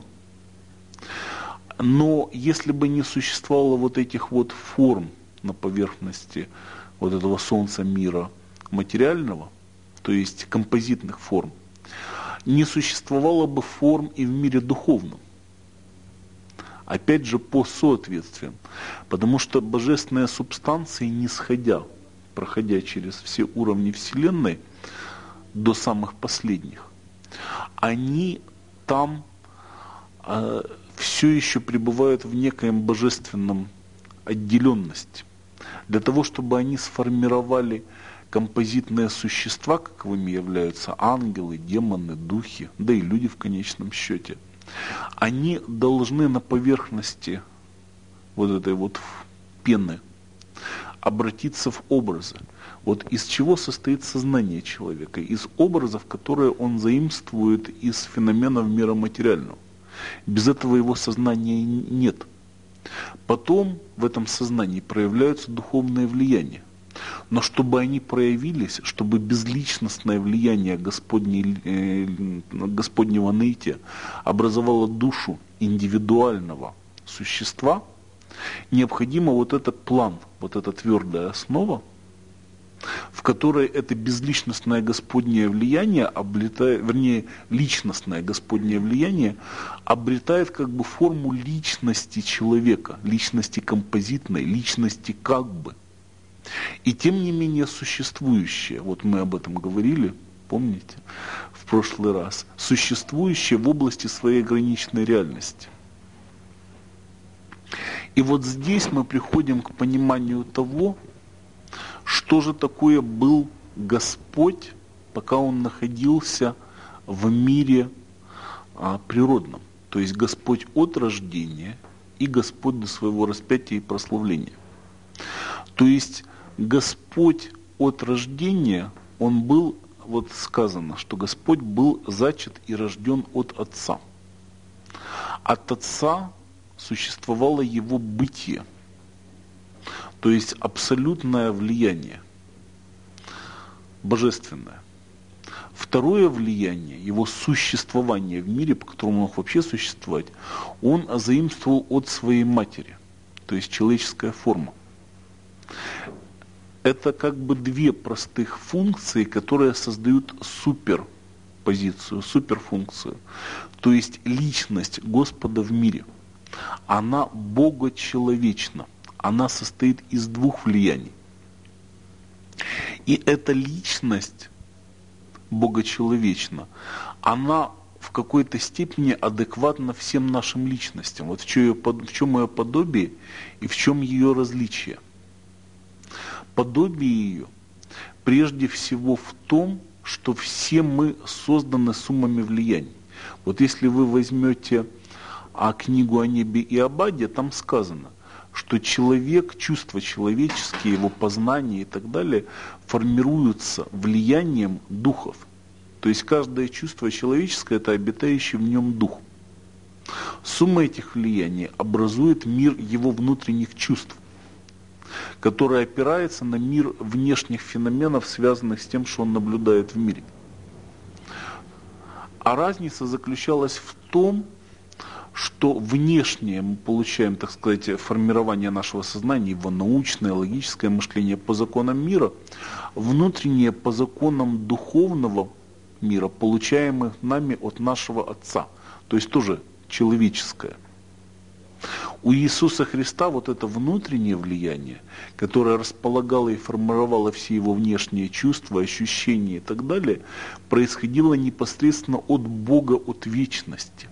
Но если бы не существовало вот этих вот форм на поверхности вот этого солнца мира материального, то есть композитных форм, не существовало бы форм и в мире духовном. Опять же по соответствиям, потому что божественные субстанции, не сходя, проходя через все уровни Вселенной до самых последних, они там а, все еще пребывают в некоем божественном отделенности. Для того, чтобы они сформировали композитные существа, каковыми являются ангелы, демоны, духи, да и люди в конечном счете, они должны на поверхности вот этой вот пены обратиться в образы. Вот из чего состоит сознание человека? Из образов, которые он заимствует из феноменов мира материального. Без этого его сознания нет. Потом в этом сознании проявляются духовные влияния. Но чтобы они проявились, чтобы безличностное влияние Господней, э, Господнего наития образовало душу индивидуального существа, необходимо вот этот план, вот эта твердая основа, в которой это безличностное Господнее влияние облетает, вернее, личностное Господнее влияние обретает как бы форму личности человека, личности композитной, личности как бы. И тем не менее существующее, вот мы об этом говорили, помните, в прошлый раз, существующее в области своей ограниченной реальности. И вот здесь мы приходим к пониманию того, что же такое был Господь, пока Он находился в мире а, природном. То есть Господь от рождения и Господь до своего распятия и прославления. То есть Господь от рождения, Он был, вот сказано, что Господь был зачат и рожден от Отца. От Отца существовало Его бытие. То есть абсолютное влияние, божественное. Второе влияние, его существование в мире, по которому он мог вообще существовать, он заимствовал от своей матери, то есть человеческая форма. Это как бы две простых функции, которые создают суперпозицию, суперфункцию. То есть личность Господа в мире, она богочеловечна. Она состоит из двух влияний. И эта личность богочеловечна, она в какой-то степени адекватна всем нашим личностям. Вот в чем ее, в чем ее подобие и в чем ее различие. Подобие ее прежде всего в том, что все мы созданы суммами влияний. Вот если вы возьмете а, книгу о небе и об аде, там сказано, что человек, чувства человеческие, его познание и так далее формируются влиянием духов. То есть каждое чувство человеческое – это обитающий в нем дух. Сумма этих влияний образует мир его внутренних чувств, который опирается на мир внешних феноменов, связанных с тем, что он наблюдает в мире. А разница заключалась в том, что внешнее мы получаем, так сказать, формирование нашего сознания, его научное, логическое мышление по законам мира, внутреннее по законам духовного мира, получаемых нами от нашего Отца, то есть тоже человеческое. У Иисуса Христа вот это внутреннее влияние, которое располагало и формировало все его внешние чувства, ощущения и так далее, происходило непосредственно от Бога, от вечности.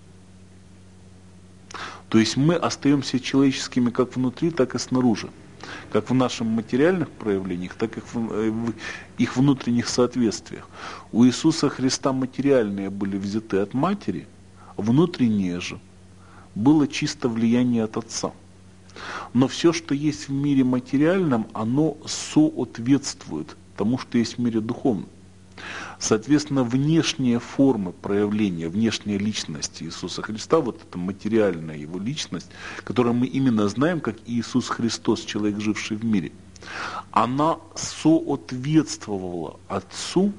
То есть мы остаемся человеческими как внутри, так и снаружи. Как в наших материальных проявлениях, так и в их внутренних соответствиях. У Иисуса Христа материальные были взяты от матери, внутренние же было чисто влияние от Отца. Но все, что есть в мире материальном, оно соответствует тому, что есть в мире духовном. Соответственно, внешние формы проявления, внешняя личность Иисуса Христа, вот эта материальная его личность, которую мы именно знаем как Иисус Христос, человек, живший в мире, она соответствовала Отцу,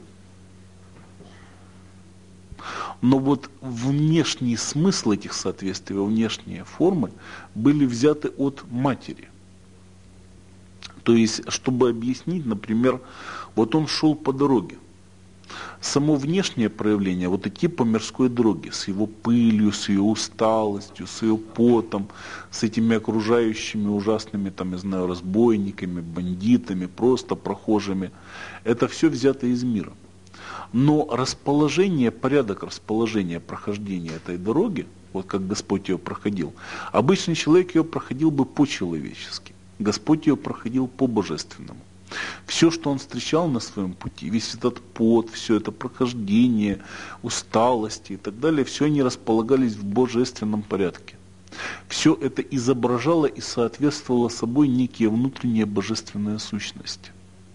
но вот внешний смысл этих соответствий, внешние формы были взяты от матери. То есть, чтобы объяснить, например, вот он шел по дороге. Само внешнее проявление, вот идти по мирской дороге, с его пылью, с ее усталостью, с ее потом, с этими окружающими ужасными, там, я знаю, разбойниками, бандитами, просто прохожими, это все взято из мира. Но расположение, порядок расположения прохождения этой дороги, вот как Господь ее проходил. Обычный человек ее проходил бы по-человечески. Господь ее проходил по-божественному. Все, что он встречал на своем пути, весь этот пот, все это прохождение, усталости и так далее, все они располагались в божественном порядке. Все это изображало и соответствовало собой некие внутренние божественные сущности.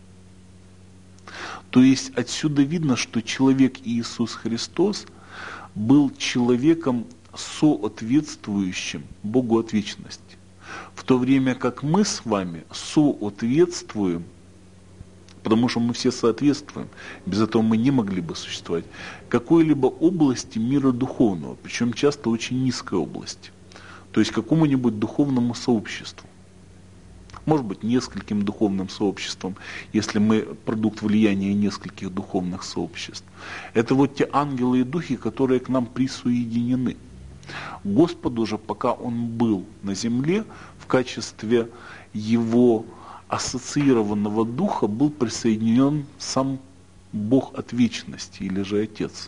То есть отсюда видно, что человек Иисус Христос был человеком, соответствующим Богу от вечности. В то время как мы с вами соответствуем, потому что мы все соответствуем, без этого мы не могли бы существовать, какой-либо области мира духовного, причем часто очень низкой области, то есть какому-нибудь духовному сообществу. Может быть, нескольким духовным сообществам, если мы продукт влияния нескольких духовных сообществ. Это вот те ангелы и духи, которые к нам присоединены. Господу же, пока Он был на земле, в качестве Его ассоциированного духа был присоединен сам Бог от вечности, или же Отец.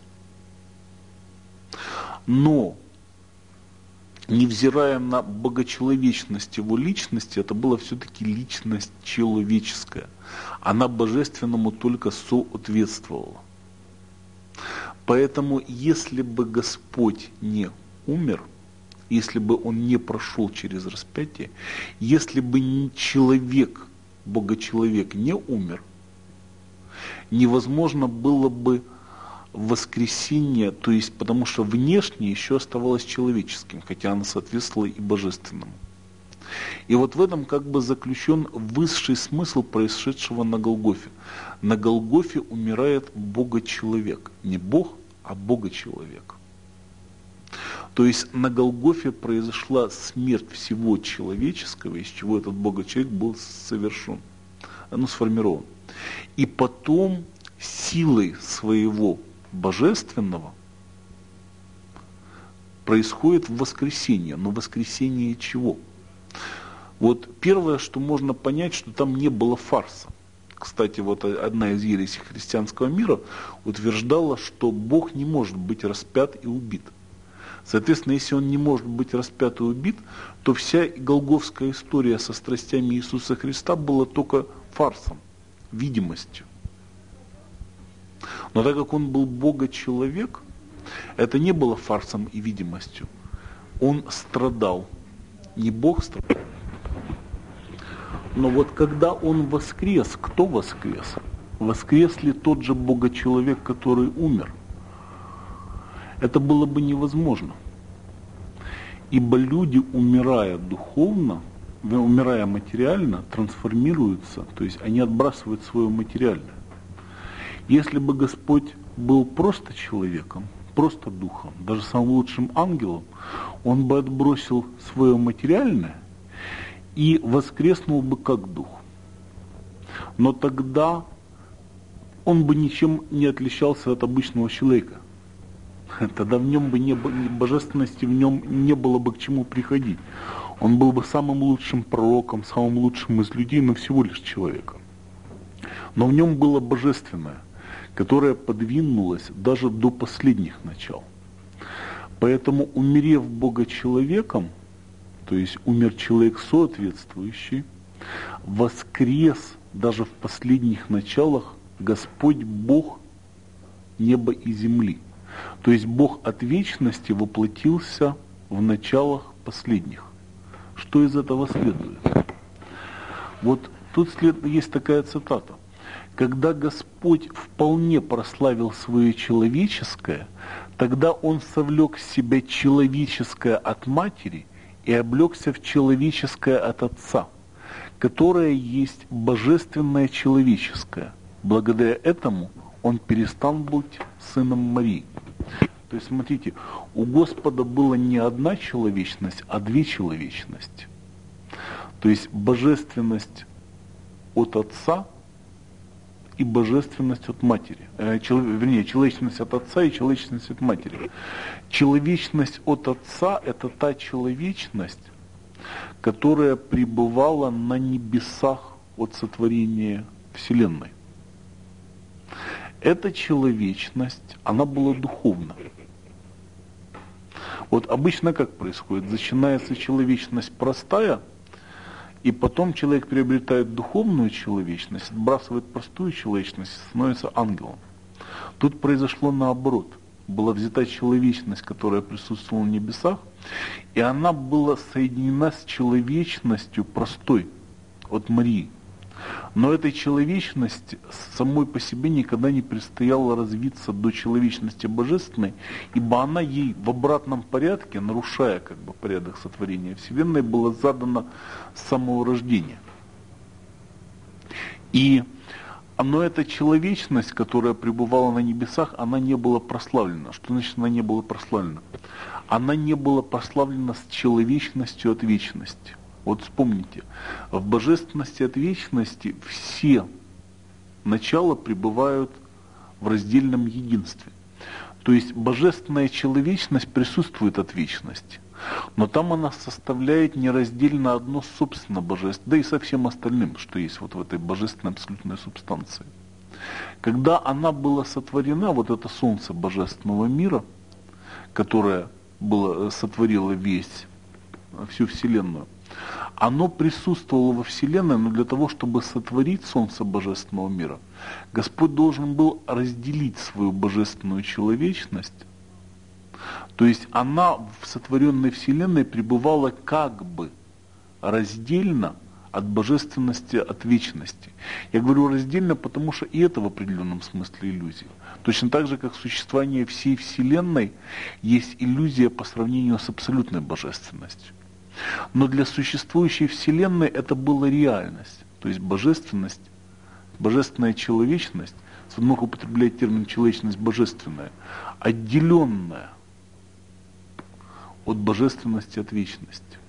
Но, невзирая на богочеловечность Его личности, это была все-таки личность человеческая. Она божественному только соответствовала. Поэтому, если бы Господь не умер, если бы Он не прошел через распятие, если бы человек, Богочеловек, не умер, невозможно было бы воскресение, то есть потому что внешне еще оставалось человеческим, хотя оно соответствовало и божественному. И вот в этом как бы заключен высший смысл происшедшего на Голгофе. На Голгофе умирает Богочеловек. Не Бог, а Богочеловек. То есть на Голгофе произошла смерть всего человеческого, из чего этот Богочеловек был совершен, ну, сформирован. И потом силой своего божественного происходит воскресение. Но воскресение чего? Вот первое, что можно понять, что там не было фарса. Кстати, вот одна из ересей христианского мира утверждала, что Бог не может быть распят и убит. Соответственно, если Он не может быть распят и убит, то вся голгофская история со страстями Иисуса Христа была только фарсом, видимостью. Но так как Он был Бога-человек, это не было фарсом и видимостью. Он страдал. Не Бог страдал. Но вот когда Он воскрес, кто воскрес? Воскрес ли тот же Бога-человек, который умер? Это было бы невозможно. Ибо люди, умирая духовно, умирая материально, трансформируются, то есть они отбрасывают свое материальное. Если бы Господь был просто человеком, просто духом, даже самым лучшим ангелом, Он бы отбросил свое материальное и воскреснул бы как дух. Но тогда Он бы ничем не отличался от обычного человека. Тогда в нем бы не было, божественности в нем не было бы к чему приходить. Он был бы самым лучшим пророком, самым лучшим из людей, но всего лишь человеком. Но в нем было божественное, которое подвинулось даже до последних начал. Поэтому, умерев Бога-человеком, то есть умер человек соответствующий, воскрес даже в последних началах Господь Бог неба и земли. То есть Бог от вечности воплотился в началах последних. Что из этого следует? Вот тут след... есть такая цитата. Когда Господь вполне прославил свое человеческое, тогда Он совлек в себя человеческое от матери и облегся в человеческое от Отца, которое есть божественное человеческое. Благодаря этому Он перестал быть сыном Марии. То есть, смотрите, у Господа была не одна человечность, а две человечности. То есть, божественность от Отца и божественность от Матери. Э, челов, вернее, человечность от Отца и человечность от Матери. Человечность от Отца – это та человечность, которая пребывала на небесах от сотворения Вселенной. Эта человечность, она была духовна. Вот обычно как происходит? Начинается человечность простая, и потом человек приобретает духовную человечность, отбрасывает простую человечность и становится ангелом. Тут произошло наоборот. Была взята человечность, которая присутствовала на небесах, и она была соединена с человечностью простой от Марии. Но этой человечности самой по себе никогда не предстояло развиться до человечности божественной, ибо она ей в обратном порядке, нарушая как бы порядок сотворения Вселенной, была задана с самого рождения. И но эта человечность, которая пребывала на небесах, она не была прославлена. Что значит она не была прославлена? Она не была прославлена с человечностью от вечности. Вот вспомните, в божественности от вечности все начала пребывают в раздельном единстве. То есть божественная человечность присутствует от вечности, но там она составляет нераздельно одно собственно божество, да и со всем остальным, что есть вот в этой божественной абсолютной субстанции. Когда она была сотворена, вот это солнце божественного мира, которое было, сотворило весь, всю Вселенную, оно присутствовало во Вселенной, но для того, чтобы сотворить солнце божественного мира, Господь должен был разделить свою божественную человечность. То есть она в сотворенной Вселенной пребывала как бы раздельно от божественности, от вечности. Я говорю раздельно, потому что и это в определенном смысле иллюзия. Точно так же, как существование всей Вселенной есть иллюзия по сравнению с абсолютной божественностью. Но для существующей Вселенной это была реальность. То есть божественность, божественная человечность, Садмох употребляет термин человечность божественная, отделенная от божественности, от вечности.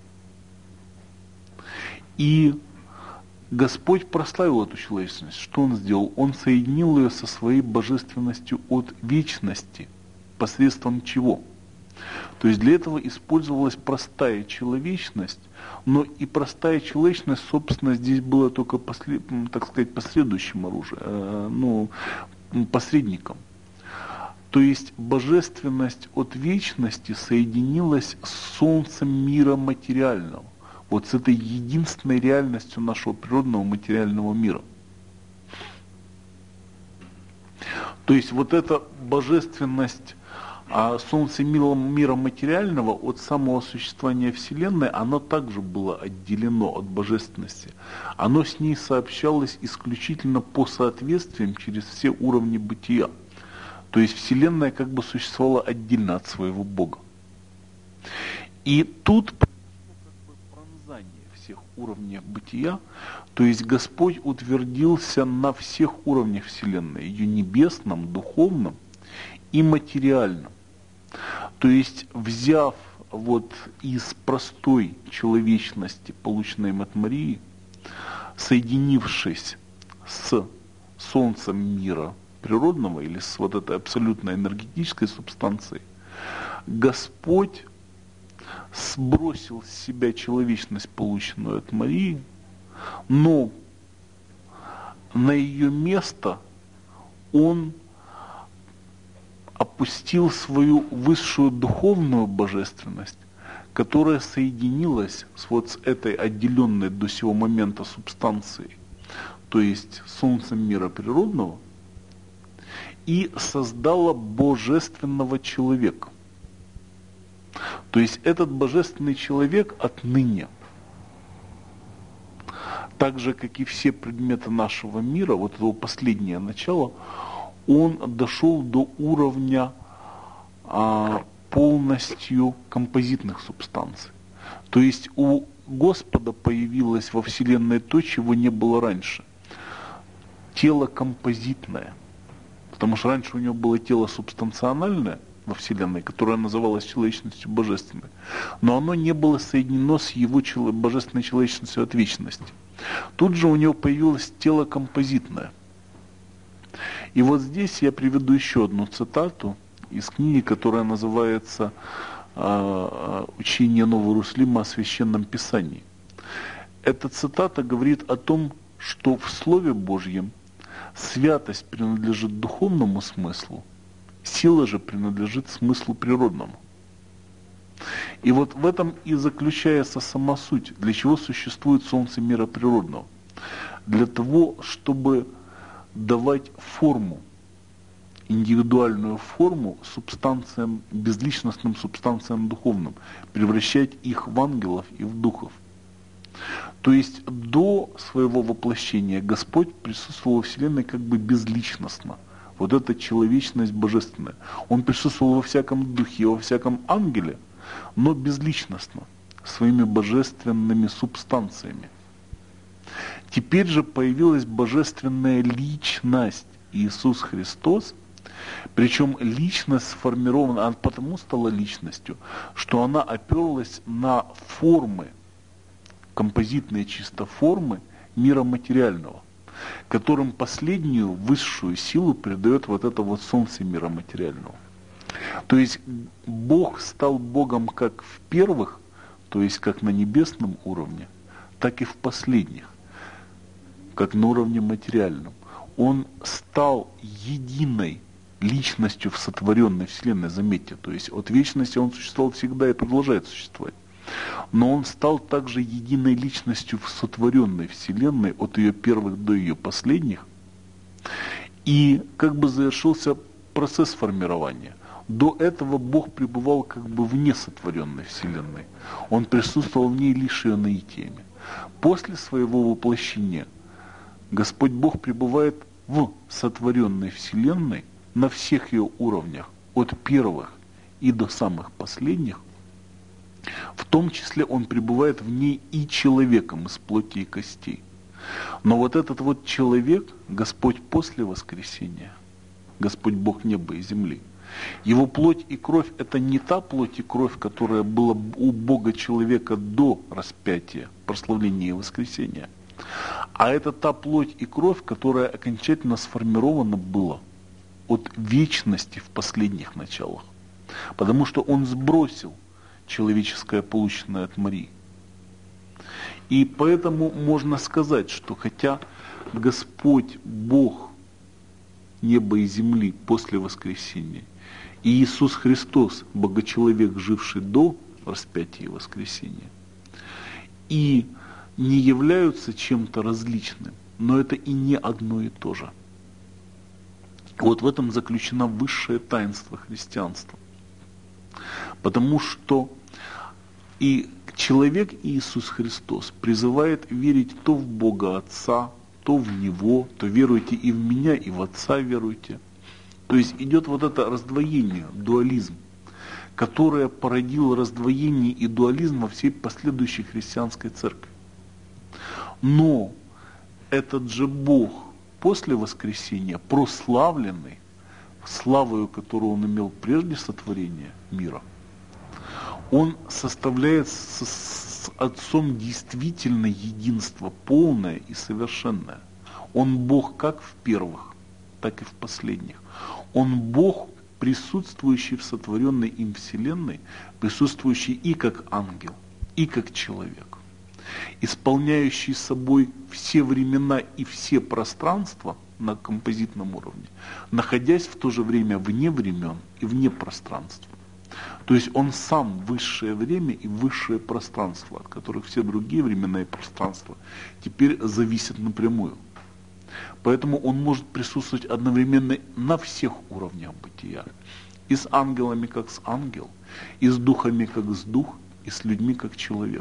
И Господь прославил эту человечность. Что Он сделал? Он соединил ее со своей божественностью от вечности. Посредством чего? То есть для этого использовалась простая человечность, но и простая человечность, собственно, здесь была только, послед, так сказать, последующим оружием, э, ну, посредником. То есть божественность от вечности соединилась с солнцем мира материального, вот с этой единственной реальностью нашего природного материального мира. То есть вот эта божественность, а солнце мира, мира материального от самого существования Вселенной, оно также было отделено от божественности. Оно с ней сообщалось исключительно по соответствиям через все уровни бытия. То есть Вселенная как бы существовала отдельно от своего Бога. И тут произошло как бы пронзание всех уровней бытия, то есть Господь утвердился на всех уровнях Вселенной, ее небесном, духовном и материальном. То есть, взяв вот из простой человечности, полученной им от Марии, соединившись с солнцем мира природного или с вот этой абсолютно энергетической субстанцией, Господь сбросил с себя человечность, полученную от Марии, но на ее место Он опустил свою высшую духовную божественность, которая соединилась с вот с этой отделенной до сего момента субстанцией, то есть солнцем мира природного, и создала божественного человека. То есть этот божественный человек отныне, так же, как и все предметы нашего мира, вот этого последнее начало, он дошел до уровня а, полностью композитных субстанций. То есть у Господа появилось во Вселенной то, чего не было раньше. Тело композитное. Потому что раньше у него было тело субстанциональное во Вселенной, которое называлось человечностью божественной. Но оно не было соединено с его чело- божественной человечностью от вечности. Тут же у него появилось тело композитное. И вот здесь я приведу еще одну цитату из книги, которая называется «Учение Нового Иерусалима о Священном Писании». Эта цитата говорит о том, что в Слове Божьем святость принадлежит духовному смыслу, сила же принадлежит смыслу природному. И вот в этом и заключается сама суть, для чего существует Солнце мира природного. Для того, чтобы давать форму, индивидуальную форму субстанциям, безличностным субстанциям духовным, превращать их в ангелов и в духов. То есть до своего воплощения Господь присутствовал во Вселенной как бы безличностно. Вот эта человечность божественная. Он присутствовал во всяком духе, во всяком ангеле, но безличностно, своими божественными субстанциями. Теперь же появилась божественная личность Иисус Христос, причем личность сформирована, она потому стала личностью, что она оперлась на формы, композитные чисто формы мира материального, которым последнюю высшую силу придает вот это вот солнце мира материального. То есть Бог стал Богом как в первых, то есть как на небесном уровне, так и в последних, как на уровне материальном. Он стал единой личностью в сотворенной Вселенной, заметьте, то есть от вечности он существовал всегда и продолжает существовать. Но он стал также единой личностью в сотворенной Вселенной от ее первых до ее последних. И как бы завершился процесс формирования. До этого Бог пребывал как бы вне сотворенной Вселенной. Он присутствовал в ней лишь ее наитиями. После своего воплощения Господь Бог пребывает в сотворенной Вселенной на всех ее уровнях, от первых и до самых последних. В том числе Он пребывает в ней и человеком из плоти и костей. Но вот этот вот человек, Господь после воскресения, Господь Бог неба и земли, его плоть и кровь – это не та плоть и кровь, которая была у Бога человека до распятия, прославления и воскресения, а это та плоть и кровь, которая окончательно сформирована была от вечности в последних началах. Потому что Он сбросил человеческое, полученное от Марии. И поэтому можно сказать, что хотя Господь Бог неба и земли после воскресения, и Иисус Христос, Богочеловек, живший до распятия и воскресения, и не являются чем-то различным, но это и не одно и то же. Вот в этом заключено высшее таинство христианства. Потому что и человек Иисус Христос призывает верить то в Бога Отца, то в Него, то веруйте и в Меня, и в Отца веруйте. То есть идет вот это раздвоение, дуализм, которое породило раздвоение и дуализм во всей последующей христианской церкви. Но этот же Бог после воскресения, прославленный, славою, которую Он имел прежде сотворения мира, Он составляет с, с Отцом действительно единство, полное и совершенное. Он Бог как в первых, так и в последних. Он Бог, присутствующий в сотворенной им Вселенной, присутствующий и как ангел, и как человек, исполняющий собой все времена и все пространства на композитном уровне, находясь в то же время вне времен и вне пространства. То есть Он сам высшее время и высшее пространство, от которых все другие времена и пространства теперь зависят напрямую. Поэтому Он может присутствовать одновременно на всех уровнях бытия. И с ангелами, как с ангел, и с духами, как с дух, и с людьми, как человек.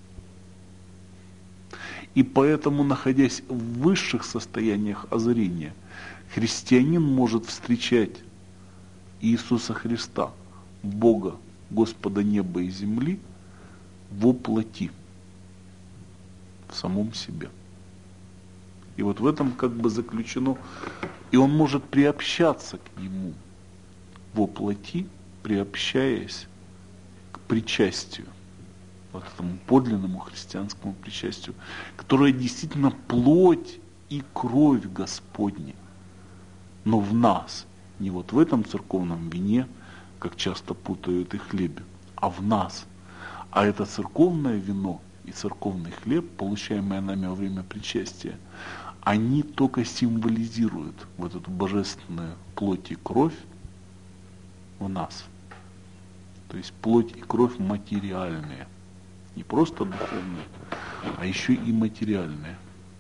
И поэтому, находясь в высших состояниях озарения, христианин может встречать Иисуса Христа, Бога, Господа неба и земли, во плоти, в самом себе. И вот в этом как бы заключено, и он может приобщаться к Нему во плоти, приобщаясь к причастию, вот этому подлинному христианскому причастию, которое действительно плоть и кровь Господня, но в нас, не вот в этом церковном вине, как часто путают и хлебе, а в нас. А это церковное вино и церковный хлеб, получаемые нами во время причастия, они только символизируют вот эту божественную плоть и кровь в нас. То есть плоть и кровь материальные. Не просто духовные, а еще и материальные.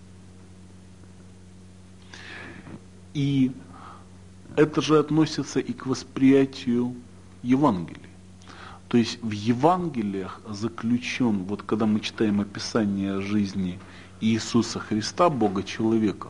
И это же относится и к восприятию Евангелия. То есть в Евангелиях заключен, вот когда мы читаем описание жизни Иисуса Христа, Бога-человека,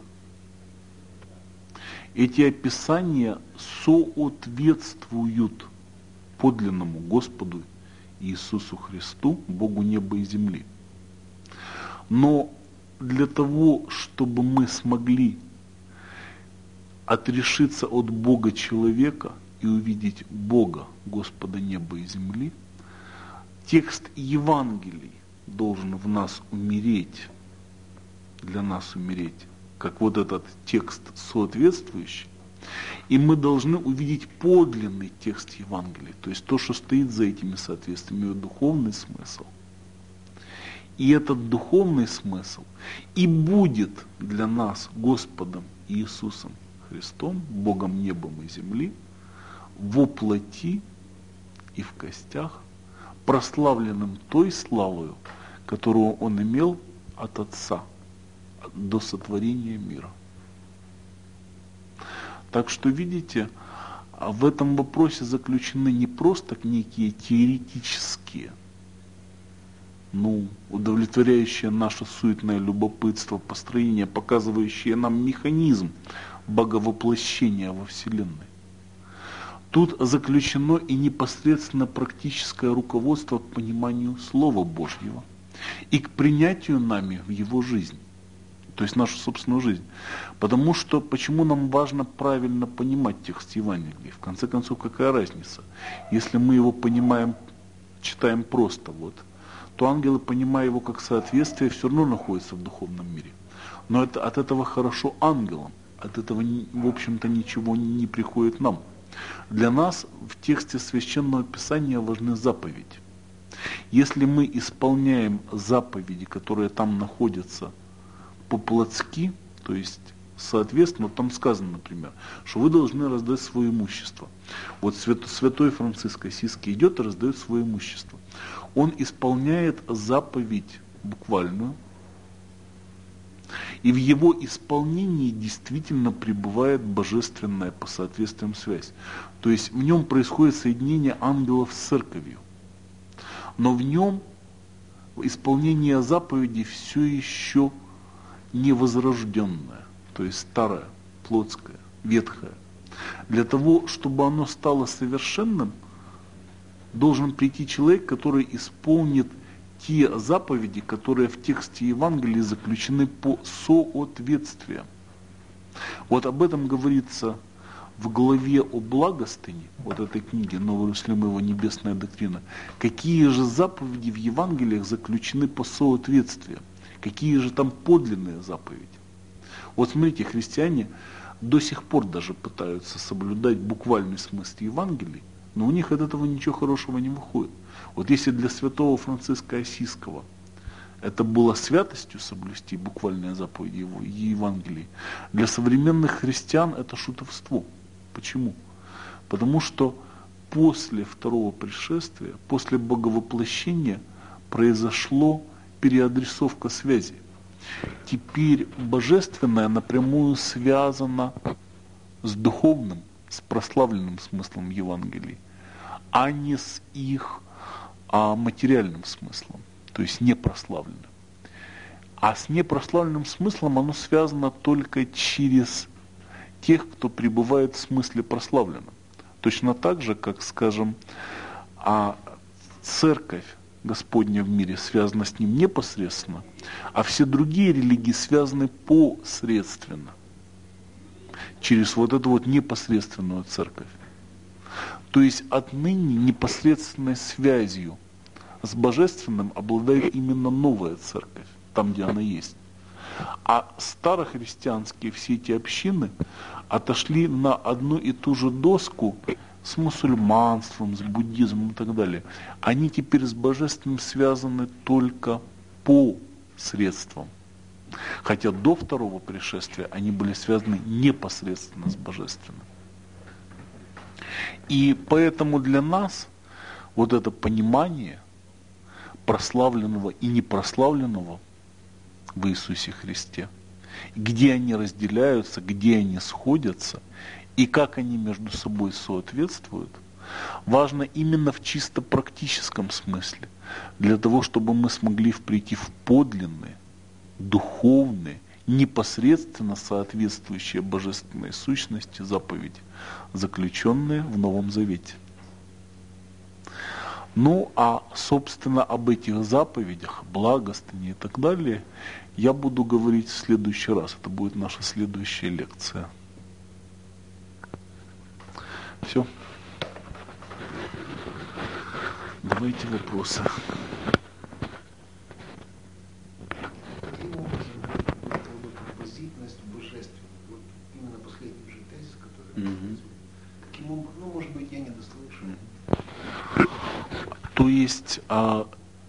эти описания соответствуют подлинному Господу Иисусу Христу, Богу неба и земли. Но для того, чтобы мы смогли отрешиться от Бога человека и увидеть Бога, Господа неба и земли, текст Евангелий должен в нас умереть, для нас умереть, как вот этот текст соответствующий, и мы должны увидеть подлинный текст Евангелия, то есть то, что стоит за этими соответствиями, его духовный смысл. И этот духовный смысл и будет для нас Господом Иисусом Христом, Богом небом и земли, во плоти и в костях, прославленным той славою, которую Он имел от Отца до сотворения мира. Так что, видите, в этом вопросе заключены не просто некие теоретические, ну, удовлетворяющие наше суетное любопытство построения, показывающие нам механизм боговоплощения во Вселенной. Тут заключено и непосредственно практическое руководство к пониманию Слова Божьего и к принятию нами в его жизнь, то есть нашу собственную жизнь. Потому что, почему нам важно правильно понимать текст Евангелия? В конце концов, какая разница? Если мы его понимаем, читаем просто, вот, то ангелы, понимая его как соответствие, все равно находятся в духовном мире. Но это, от этого хорошо ангелам, от этого, в общем-то, ничего не приходит нам. Для нас в тексте Священного Писания важны заповеди. Если мы исполняем заповеди, которые там находятся по-плотски, то есть соответственно, там сказано, например, что вы должны раздать свое имущество. Вот святой Франциск Ассизский идет и раздает свое имущество. Он исполняет заповедь буквальную, и в его исполнении действительно пребывает божественная по соответствиям связь. То есть в нем происходит соединение ангелов с церковью. Но в нем исполнение заповедей все еще невозрожденное, то есть старое, плотское, ветхое. Для того, чтобы оно стало совершенным, должен прийти человек, который исполнит те заповеди, которые в тексте Евангелия заключены по соответствиям. Вот об этом говорится в главе о благостыне, вот этой книги «Новый Иерусалим и его небесная доктрина». Какие же заповеди в Евангелиях заключены по соответствиям? Какие же там подлинные заповеди? Вот смотрите, христиане до сих пор даже пытаются соблюдать буквальный смысл Евангелий, но у них от этого ничего хорошего не выходит. Вот если для святого Франциска Ассизского это было святостью соблюсти буквальные заповеди его Евангелий, для современных христиан это шутовство. Почему? Потому что после второго пришествия, после боговоплощения произошло переадресовка связи. Теперь божественное напрямую связано с духовным, с прославленным смыслом Евангелий, а не с их а, материальным смыслом, то есть непрославленным. А с непрославленным смыслом оно связано только через тех, кто пребывает в смысле прославленном. Точно так же, как, скажем, а церковь Господня в мире связана с ним непосредственно, а все другие религии связаны посредственно, через вот эту вот непосредственную церковь. То есть отныне непосредственной связью с Божественным обладает именно новая церковь, там, где она есть. А старохристианские все эти общины отошли на одну и ту же доску с мусульманством, с буддизмом и так далее. Они теперь с Божественным связаны только посредством. Хотя до второго пришествия они были связаны непосредственно с Божественным. И поэтому для нас вот это понимание прославленного и непрославленного в Иисусе Христе, где они разделяются, где они сходятся и как они между собой соответствуют, важно именно в чисто практическом смысле, для того, чтобы мы смогли прийти в подлинные, духовные, непосредственно соответствующие божественной сущности заповеди, заключенные в Новом Завете. Ну, а, собственно, об этих заповедях, благостыне и так далее, я буду говорить в следующий раз. Это будет наша следующая лекция. Все. Давайте вопросы. Каким образом эта вот композитность божественная, вот именно последний же тезис, который вы Мгм. каким образом, ну, может быть, я не дослышал. То есть а,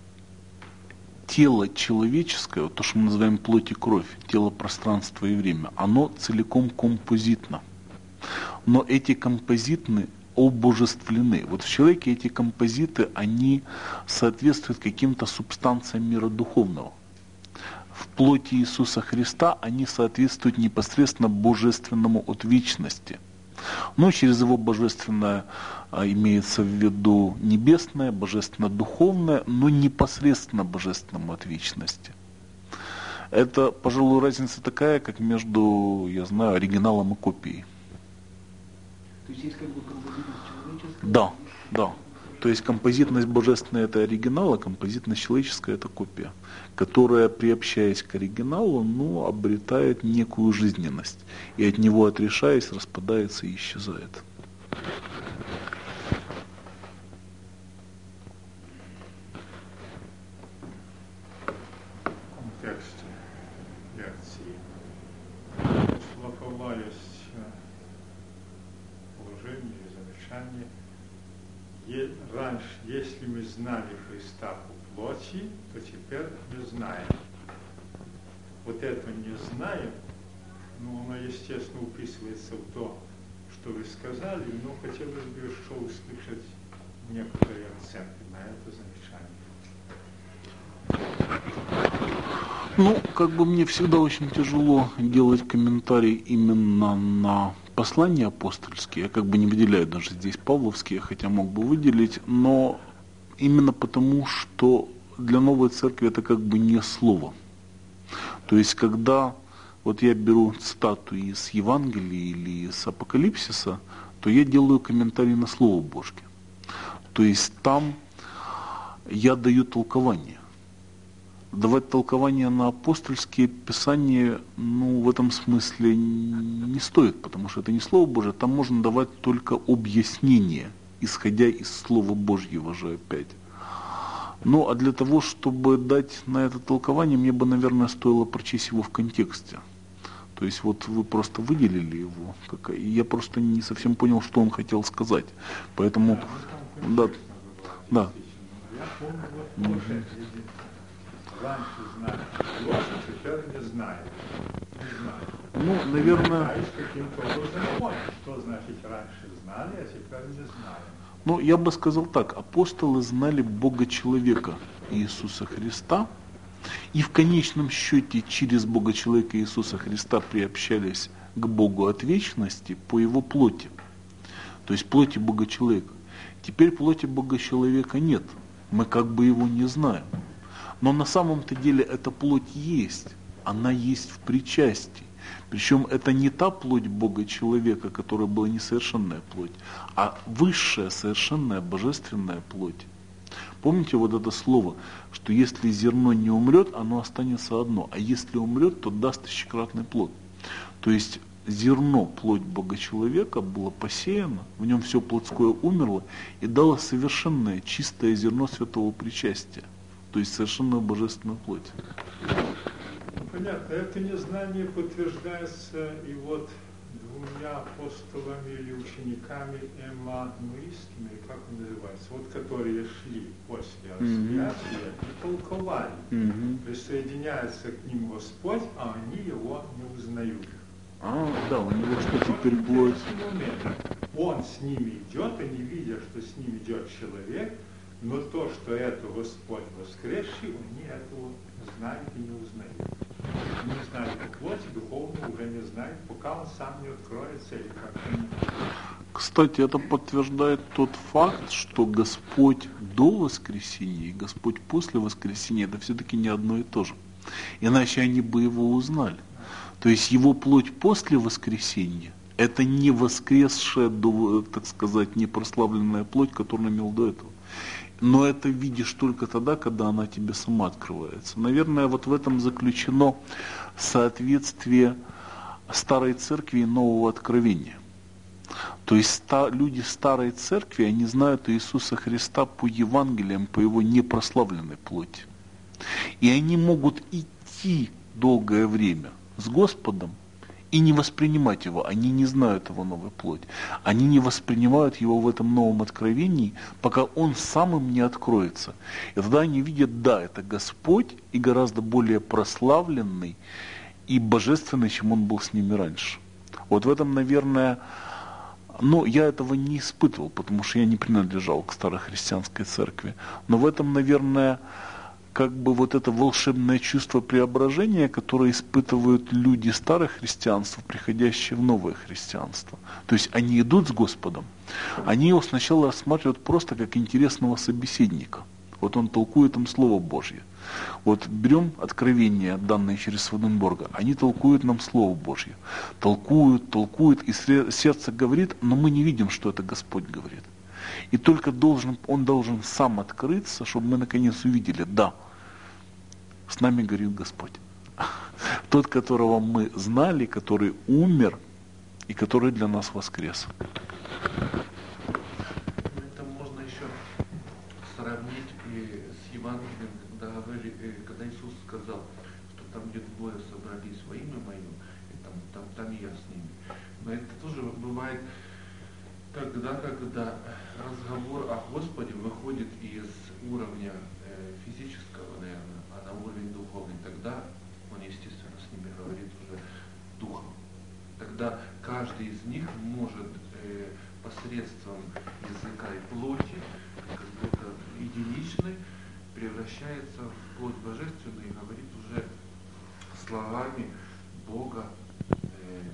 тело человеческое, вот то, что мы называем плоть и кровь, тело, пространство и время, оно целиком композитно. Но эти композитны обожествлены. Вот в человеке эти композиты, они соответствуют каким-то субстанциям мира духовного. В плоти Иисуса Христа они соответствуют непосредственно божественному от вечности. Но через его божественное а, имеется в виду небесное, божественно-духовное, но непосредственно божественному от вечности. Это, пожалуй, разница такая, как между, я знаю, оригиналом и копией. То есть есть как бы композитность человеческая? Да, да. То есть композитность божественная – это оригинал, а композитность человеческая – это копия, которая, приобщаясь к оригиналу, ну, обретает некую жизненность. И от него отрешаясь, распадается и исчезает. В контексте лекции шлаковалось положение и замечание. Е- раньше, если мы знали Христа по плоти, то теперь не знаем. Вот это не знаем, но оно, естественно, уписывается в то, что вы сказали, но хотелось бы еще услышать некоторые акценты на это замечание. Ну, как бы мне всегда очень тяжело делать комментарий именно на послания апостольские. Я как бы не выделяю даже здесь павловские, хотя мог бы выделить, но именно потому, что для новой церкви это как бы не слово. То есть, когда вот я беру цитату из Евангелия или из Апокалипсиса, то я делаю комментарий на Слово Божье. То есть там я даю толкование. Давать толкование на апостольские писания, ну, в этом смысле не стоит, потому что это не Слово Божие, там можно давать только объяснение, исходя из Слова Божьего же опять. Ну, а для того, чтобы дать на это толкование, мне бы, наверное, стоило прочесть его в контексте. То есть вот вы просто выделили его, как- и я просто не совсем понял, что он хотел сказать. Поэтому, да, да. Я помню, вот тоже раньше знали плохо, теперь не знаю. Не знаю. Ну, наверное, Пытаюсь каким-то образом понять, что значит раньше знали, а теперь не знаем. ну, я бы сказал так, апостолы знали Бога-человека Иисуса Христа, и в конечном счете через Бога-человека Иисуса Христа приобщались к Богу от вечности по Его плоти, то есть плоти Бога-человека. Теперь плоти Бога-человека нет, мы как бы Его не знаем. Но на самом-то деле эта плоть есть, она есть в причастии. Причем это не та плоть Бога-человека, которая была несовершенная плоть, а высшая, совершенная, божественная плоть. Помните вот это слово, что если зерно не умрет, оно останется одно, а если умрет, то даст тысячекратный плод. То есть зерно, плоть Бога-человека, было посеяно, в нем все плотское умерло и дало совершенное, чистое зерно святого причастия, то есть совершенную божественную плоть. Ну, понятно, это незнание подтверждается и вот двумя апостолами или учениками эммануистами, как он называется, вот которые шли после распятия и толковали. Мгм. Присоединяется к ним Господь, а они его не узнают. А, да, у него что теперь Вот плоть? интересный момент. Он с ними идет, они видят, что с ним идет человек, Но то, что это Господь воскресший, они этого знают и не узнают. Не знают по плоти, духовно уже не знают, пока он сам не откроется или как-то. Кстати, это подтверждает тот факт, что Господь до воскресения и Господь после воскресения это все-таки не одно и то же. Иначе они бы его узнали. То есть его плоть после воскресения это не воскресшая, так сказать, не прославленная плоть, которую он имел до этого. Но это видишь только тогда, когда она тебе сама открывается. Наверное, вот в этом заключено соответствие старой церкви и нового откровения. То есть ста, люди старой церкви, они знают Иисуса Христа по Евангелиям, по его непрославленной плоти. И они могут идти долгое время с Господом и не воспринимать его. Они не знают его новой плоти. Они не воспринимают его в этом новом откровении, пока он сам им не откроется. И тогда они видят, да, это Господь, и гораздо более прославленный и божественный, чем он был с ними раньше. Вот в этом, наверное, но я этого не испытывал, потому что я не принадлежал к старохристианской церкви. Но в этом, наверное, как бы вот это волшебное чувство преображения, которое испытывают люди старых христианства, приходящие в новое христианство. То есть они идут с Господом, они его сначала рассматривают просто как интересного собеседника. Вот он толкует им Слово Божье. Вот берем откровения, данные через Сведенборга, они толкуют нам Слово Божье. Толкуют, толкуют, и сердце говорит, но мы не видим, что это Господь говорит. И только должен, он должен сам открыться, чтобы мы наконец увидели, да, с нами говорит Господь. Тот, которого мы знали, который умер и который для нас воскрес. Это можно еще сравнить и с Евангелием, когда, говорили, когда Иисус сказал, что там, где двое собрались во имя Мое, и там, там, там и я с ними. Но это тоже бывает тогда, когда разговор о Господе выходит из уровня э, физического, наверное, а на уровень духовный. Тогда он, естественно, с ними говорит уже духом. Тогда каждый из них может э, посредством языка и плоти, как будто единичный, превращается в плоть божественную и говорит уже словами Бога, э,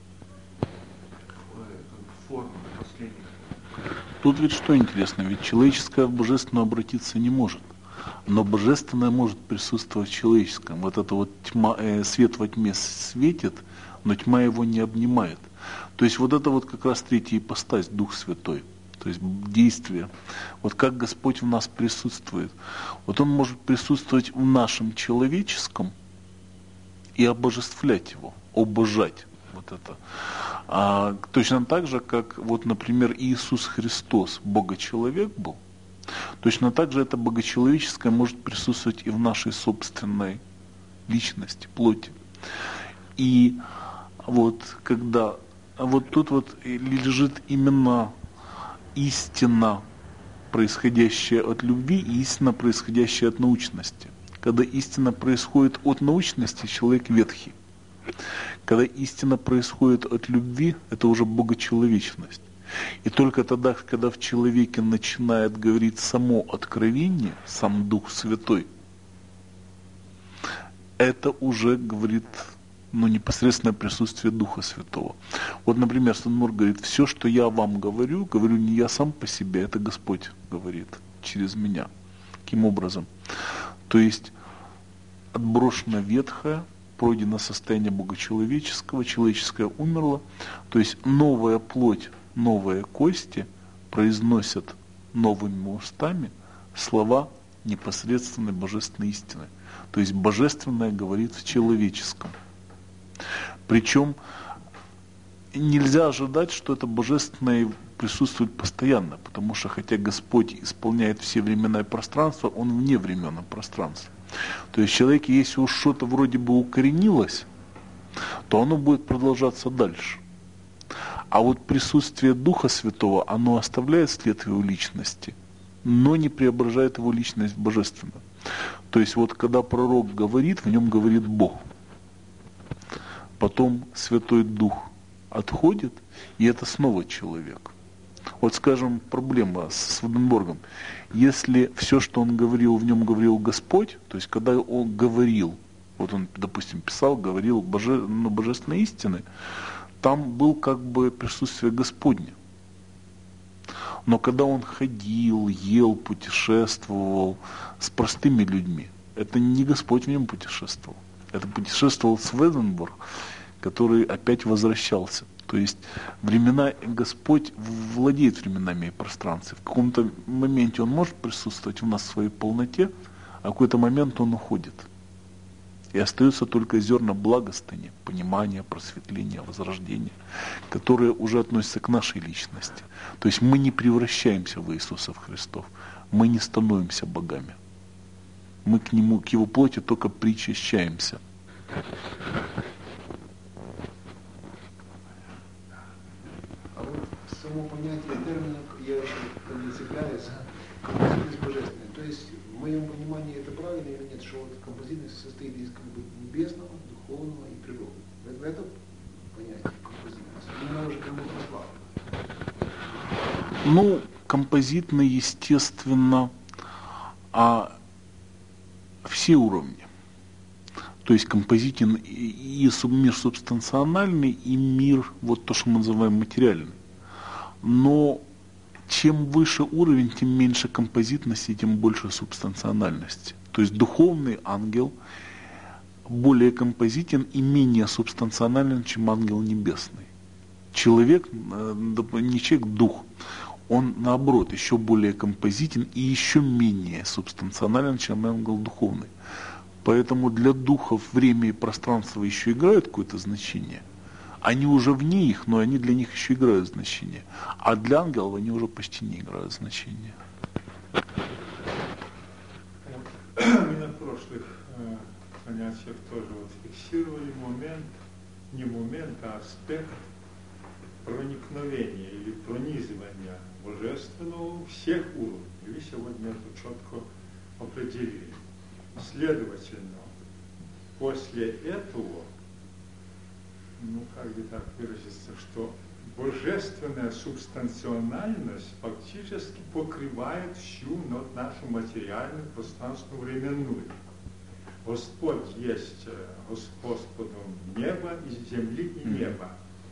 форму последних. Тут ведь что интересно, ведь человеческое в божественное обратиться не может, но божественное может присутствовать в человеческом. Вот это вот тьма, э, свет во тьме светит, но тьма его не обнимает. То есть вот это вот как раз третья ипостась, Дух Святой, то есть действие. Вот как Господь в нас присутствует. Вот Он может присутствовать в нашем человеческом и обожествлять его, обожать. Вот это. А, точно так же, как, вот, например, Иисус Христос, Бога-человек был, точно так же это богочеловеческое может присутствовать и в нашей собственной личности, плоти. И вот когда, вот тут вот лежит именно истина, происходящая от любви, и истина, происходящая от научности. Когда истина происходит от научности, человек ветхий. Когда истина происходит от любви, это уже богочеловечность. И только тогда, когда в человеке начинает говорить само откровение, сам Дух Святой, это уже говорит, ну, непосредственное присутствие Духа Святого. Вот, например, Сведенборг говорит, все, что я вам говорю, говорю не я сам по себе, это Господь говорит через меня. Каким образом? То есть отброшено ветхое, пройдено состояние богочеловеческого, человеческое умерло, то есть новая плоть, новые кости произносят новыми устами слова непосредственной божественной истины. То есть божественное говорит в человеческом. Причем нельзя ожидать, что это божественное присутствует постоянно, потому что хотя Господь исполняет все времена и пространства, Он вне времен и пространства. То есть в человеке, если уж что-то вроде бы укоренилось, то оно будет продолжаться дальше. А вот присутствие Духа Святого, оно оставляет след в его личности, но не преображает его личность в божественную. То есть вот когда пророк говорит, в нем говорит Бог. Потом Святой Дух отходит, и это снова человек. Вот, скажем, проблема с Сведенборгом. Если все, что он говорил, в нем говорил Господь, то есть когда он говорил, вот он, допустим, писал, говорил боже, ну, божественные истины, там был как бы присутствие Господне. Но когда он ходил, ел, путешествовал с простыми людьми, это не Господь в нем путешествовал. Это путешествовал Сведенборг, который опять возвращался. То есть времена, Господь владеет временами и пространством. В каком-то моменте Он может присутствовать у нас в своей полноте, а в какой-то момент Он уходит. И остаются только зерна благостыни, понимания, просветления, возрождения, которые уже относятся к нашей личности. То есть мы не превращаемся в Иисусов Христов, мы не становимся богами. Мы к Нему, к Его плоти только причащаемся. А вот само понятие термина, я еще там не цепляюсь, композитность божественная. То есть в моем понимании это правильно или нет, что вот композитность состоит из как бы небесного, духовного и природного. В этом понятие композитность. Она уже как бы прославлена. Ну, композитно, естественно, а все уровни. То есть композитен и мир субстанциональный, и мир, вот то, что мы называем материальный. Но чем выше уровень, тем меньше композитности, тем больше субстанциональности. То есть духовный ангел более композитен и менее субстанционален, чем ангел небесный. Человек, не человек, дух, он наоборот еще более композитен и еще менее субстанционален, чем ангел духовный. Поэтому для духов время и пространство еще играют какое-то значение. Они уже вне их, но они для них еще играют значение. А для ангелов они уже почти не играют значения. Мы на прошлых э, занятиях тоже вот фиксировали момент, не момент, а аспект проникновения или пронизывания божественного всех уровней. И сегодня это четко определили. Следовательно, после этого, ну как бы так выразиться, что божественная субстанциональность фактически покрывает всю нашу материальную пространство-временную. Господь есть Господом неба и земли и неба.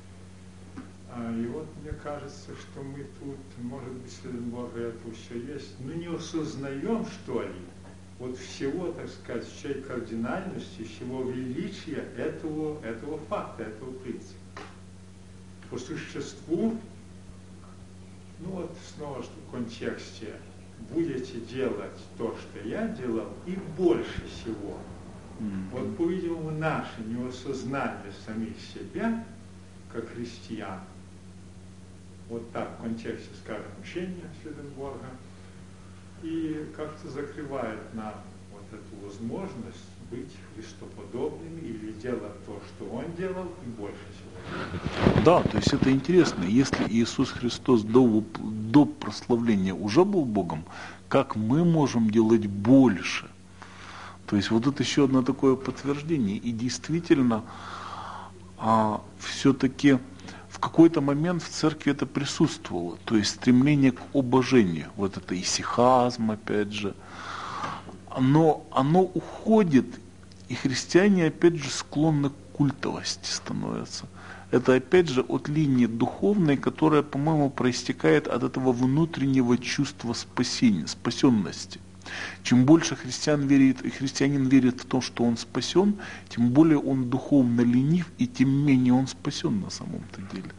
И вот мне кажется, что мы тут, может быть, Сведенборга это все есть, но не осознаем, что ли, вот всего, так сказать, всей кардинальности, всего величия этого, этого факта, этого принципа. По существу, ну вот снова что в контексте, будете делать то, что я делал, и больше всего. Mm-hmm. Вот, по-видимому, наше неосознание самих себя, как христиан, вот так в контексте, скажем, учения Сведенборга, и как-то закрывает нам вот эту возможность быть христоподобными или делать то, что Он делал, и больше всего. Да, то есть это интересно. Если Иисус Христос до, до прославления уже был Богом, как мы можем делать больше? То есть вот это еще одно такое подтверждение. И действительно, а, все-таки в какой-то момент в церкви это присутствовало. То есть стремление к обожению. Вот это исихазм, опять же. Но оно уходит, и христиане, опять же, склонны к культовости становятся. Это, опять же, от линии духовной, которая, по-моему, проистекает от этого внутреннего чувства спасения, спасенности. Чем больше христиан верит, и христианин верит в то, что он спасен, тем более он духовно ленив, и тем менее он спасен на самом-то деле.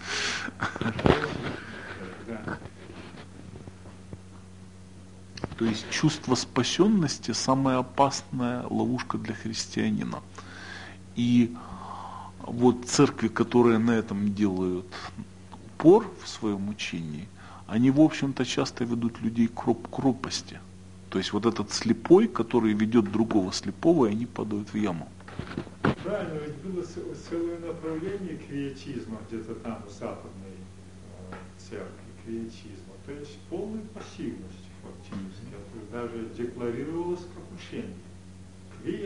То есть чувство спасенности – самая опасная ловушка для христианина. И вот церкви, которые на этом делают упор в своем учении, они, в общем-то, часто ведут людей к пропасти. То есть вот этот слепой, который ведет другого слепого, и они падают в яму. Правильно, ведь было целое направление квиетизма где-то там в западной э, церкви, квиетизма, то есть полной пассивности фактически, это даже декларировалось как учение.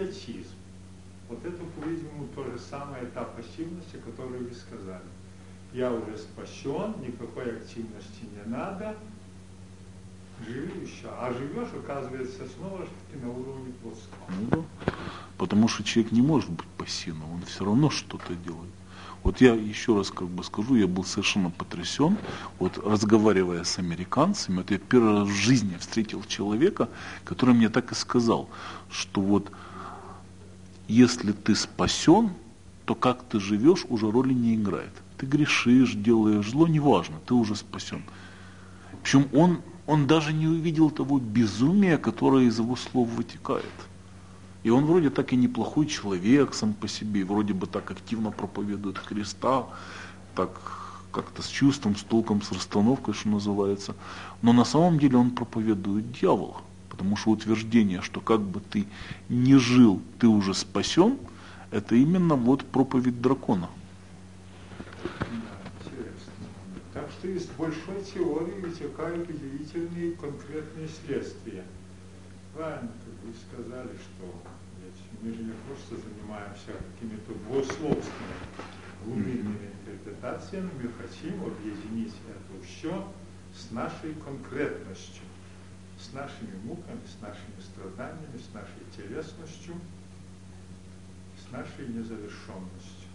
Квиетизм. Вот это, по-видимому, то же самое, та пассивность, о которой вы сказали. я уже спасен, никакой активности не надо, живи еще. А живешь, оказывается, снова же таки на уровне плотского. Ну, да. Потому что человек не может быть пассивным, он все равно что-то делает. Вот я еще раз как бы скажу, я был совершенно потрясен, вот разговаривая с американцами, вот я первый раз в жизни встретил человека, который мне так и сказал, что вот если ты спасен, то как ты живешь, уже роли не играет. Ты грешишь, делаешь зло, неважно, ты уже спасен. Причем он, он даже не увидел того безумия, которое из его слов вытекает. И он вроде так и неплохой человек сам по себе, вроде бы так активно проповедует Христа, так как-то с чувством, с толком, с расстановкой, что называется. Но на самом деле он проповедует дьявола. Потому что утверждение, что как бы ты ни жил, ты уже спасен, это именно вот проповедь дракона. Да, интересно. Так что из большой теории вытекают удивительные конкретные следствия. Правильно, как вы сказали, что мы же не просто занимаемся какими-то двусловными, глубинными интерпретациями, мы хотим объединить это все с нашей конкретностью, с нашими муками, с нашими страданиями, с нашей телесностью, с нашей незавершенностью.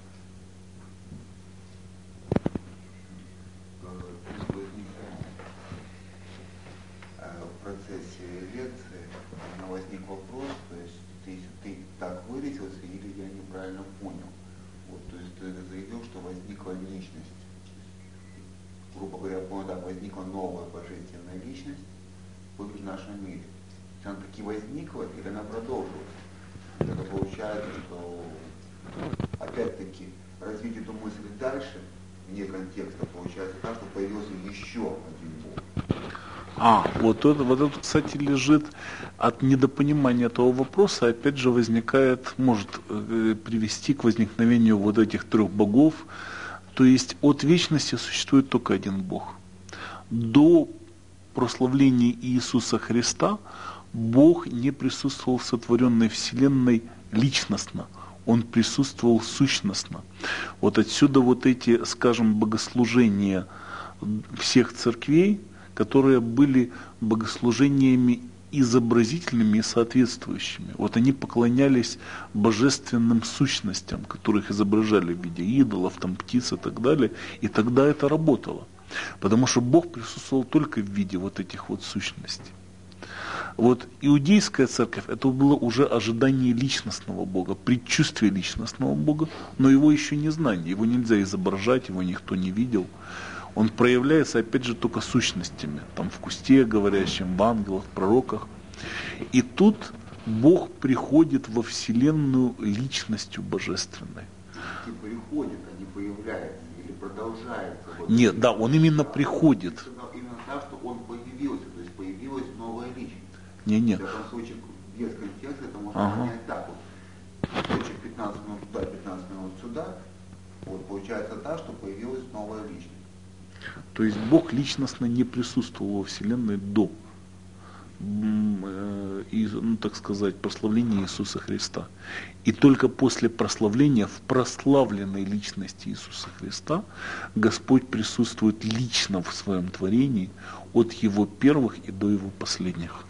В процессе лекции у меня возник вопрос, то есть ты, ты так выразился или я неправильно понял. Вот, то есть ты заявил, что возникла личность. Грубо говоря, я понял, да, возникла новая божественная личность в нашем мире. Она таки возникла или она продолжилась? Это получается, что опять-таки развить эту мысль дальше, вне контекста, получается так, что появился еще один Бог. А, вот это, вот это, кстати, лежит от недопонимания этого вопроса, опять же возникает, может э, привести к возникновению вот этих трех богов. То есть от вечности существует только один Бог. До прославления Иисуса Христа Бог не присутствовал в сотворенной вселенной личностно, Он присутствовал сущностно. Вот отсюда вот эти, скажем, богослужения всех церквей, которые были богослужениями изобразительными и соответствующими. Вот они поклонялись божественным сущностям, которых изображали в виде идолов, там, птиц и так далее. И тогда это работало. Потому что Бог присутствовал только в виде вот этих вот сущностей. Вот иудейская церковь, это было уже ожидание личностного Бога, предчувствие личностного Бога, но его еще не знание, его нельзя изображать, его никто не видел. Он проявляется, опять же, только сущностями, там в кусте говорящем, в ангелах, в пророках. И тут Бог приходит во вселенную личностью божественной. И приходит, а не появляется, или продолжается. Вот. Нет, да, он именно приходит. Именно так, что он появился, то есть появилась новая личность. Не, нет. В таком случае, без контекста, это можно ага. понять так вот. Случай пятнадцать минут туда, пятнадцать минут сюда, вот получается так, что появилась новая личность. То есть Бог личностно не присутствовал во Вселенной до, ну, так сказать, прославления Иисуса Христа. И только после прославления в прославленной личности Иисуса Христа Господь присутствует лично в своем творении от Его первых и до Его последних.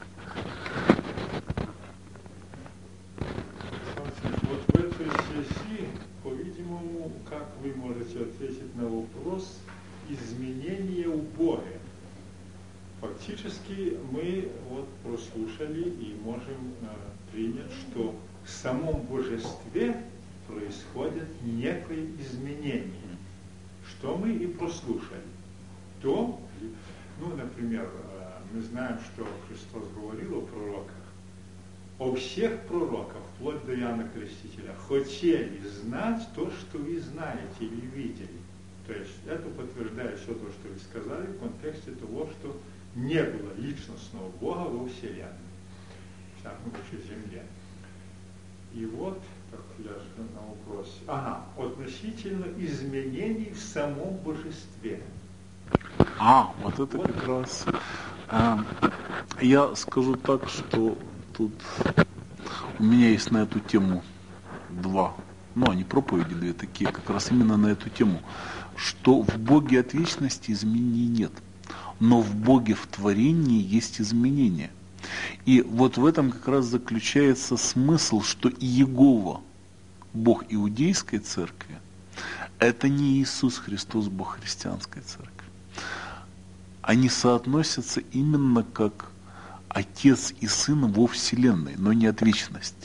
Вот в этой связи, по-видимому, как вы можете ответить на вопрос изменения у Бога. Фактически мы вот прослушали и можем э, принять, что в самом божестве происходит некое изменение, что мы и прослушали. То, ну, например, э, мы знаем, что Христос говорил о пророках. О всех пророках, вплоть до Иоанна Крестителя, хотели знать то, что вы знаете или видели. То есть это подтверждает все то, что вы сказали, в контексте того, что не было личностного Бога во Вселенной, так мы вообще Земле. И вот, так я же на вопросе, ага, относительно изменений в самом божестве. А, вот это вот. Как раз. А, я скажу так, что тут у меня есть на эту тему два, ну, они проповеди две такие, как раз именно на эту тему, что в Боге от вечности изменений нет, но в Боге в творении есть изменения. И вот в этом как раз заключается смысл, что Иегова, Бог Иудейской церкви, это не Иисус Христос, Бог Христианской церкви. Они соотносятся именно как Отец и Сын во Вселенной, но не от вечности.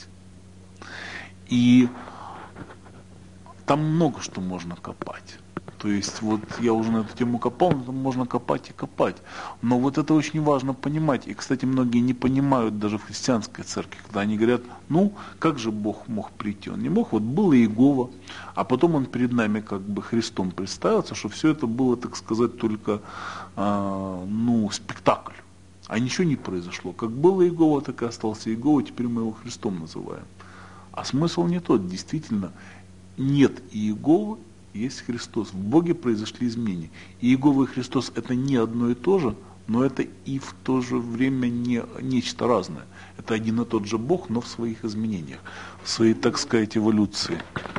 И там много что можно копать. То есть вот я уже на эту тему копал, но там можно копать и копать. Но вот это очень важно понимать. И, кстати, многие не понимают даже в христианской церкви, когда они говорят, ну, как же Бог мог прийти? Он не мог, вот был Иегова, а потом он перед нами как бы Христом представился, что все это было, так сказать, только э, ну, спектакль. А ничего не произошло. Как было Иегова, так и остался Иегова, теперь мы его Христом называем. А смысл не тот, действительно, нет Иеговы, есть Христос. В Боге произошли изменения. И Иегова и Христос это не одно и то же, но это и в то же время не, нечто разное. Это один и тот же Бог, но в своих изменениях, в своей, так сказать, эволюции.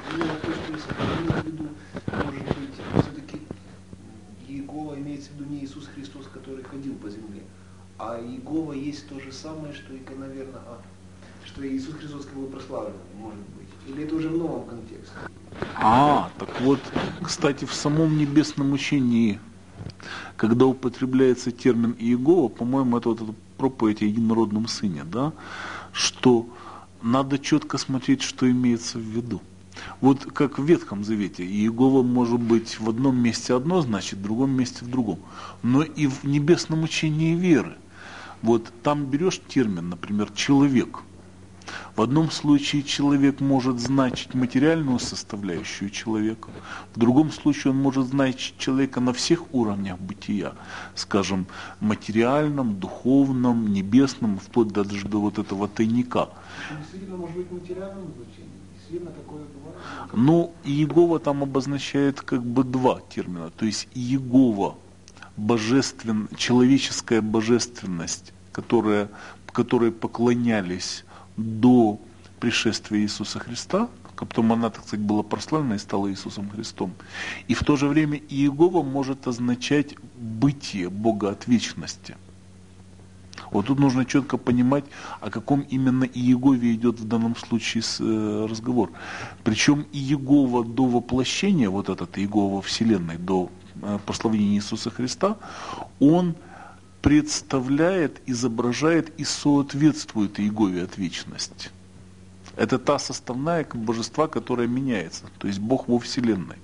Может быть, все-таки Иегова имеется в виду не Иисус Христос, который ходил по земле, а Иегова есть то же самое, что и, наверное, что и Иисус Христос как бы прославлен, может быть. Или это уже в новом контексте? А, так вот, кстати, в самом небесном учении, когда употребляется термин Иегова, по-моему, это вот эта проповедь о единородном сыне, да, что надо четко смотреть, что имеется в виду. Вот как в Ветхом Завете, Иегова может быть в одном месте одно, значит, в другом месте в другом. Но и в небесном учении веры, вот там берешь термин, например, человек. В одном случае человек может значить материальную составляющую человека, в другом случае он может значить человека на всех уровнях бытия, скажем, материальном, духовном, небесном, вплоть даже до вот этого тайника. Действительно, может быть, материальном значении? Действительно, такое бывает? Ну, Иегова там обозначает как бы два термина, то есть Иегова, божествен, человеческая божественность, которая, которой поклонялись до пришествия Иисуса Христа, потом она, так сказать, была прославлена и стала Иисусом Христом. И в то же время Иегова может означать бытие Бога от вечности. Вот тут нужно четко понимать, о каком именно Иегове идет в данном случае э, разговор. Причем Иегова до воплощения, вот этот Иегова Вселенной, до э, прославления Иисуса Христа, он представляет, изображает и соответствует Иегове от вечности. Это та составная божества, которая меняется, то есть Бог во Вселенной.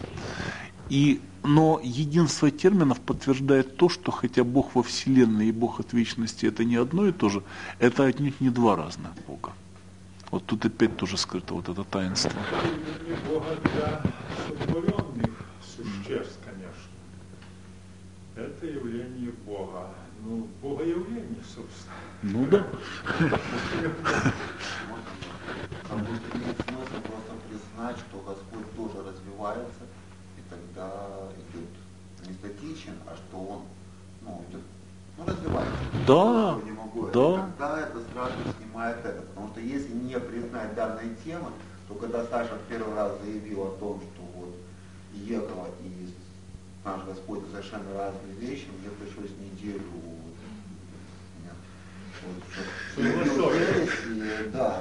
И, но единство терминов подтверждает то, что хотя Бог во Вселенной и Бог от вечности это не одно и то же, это отнюдь не два разных Бога. Вот тут опять тоже скрыто вот это таинство. Это Бога для сотворенных существ, конечно. Это явление Бога. Ну, Богоявление, собственно. Ну да. Как будто нет смысла просто признать, что Господь тоже развивается, и тогда идет не статичен, а что Он ну, идет, ну, развивается. Да, не могу. да. Тогда это сразу снимает это. Потому что если не признать данной темы, то когда Саша в первый раз заявил о том, что вот Иегова и наш Господь совершенно разные вещи, мне пришлось неделю вот, и, да.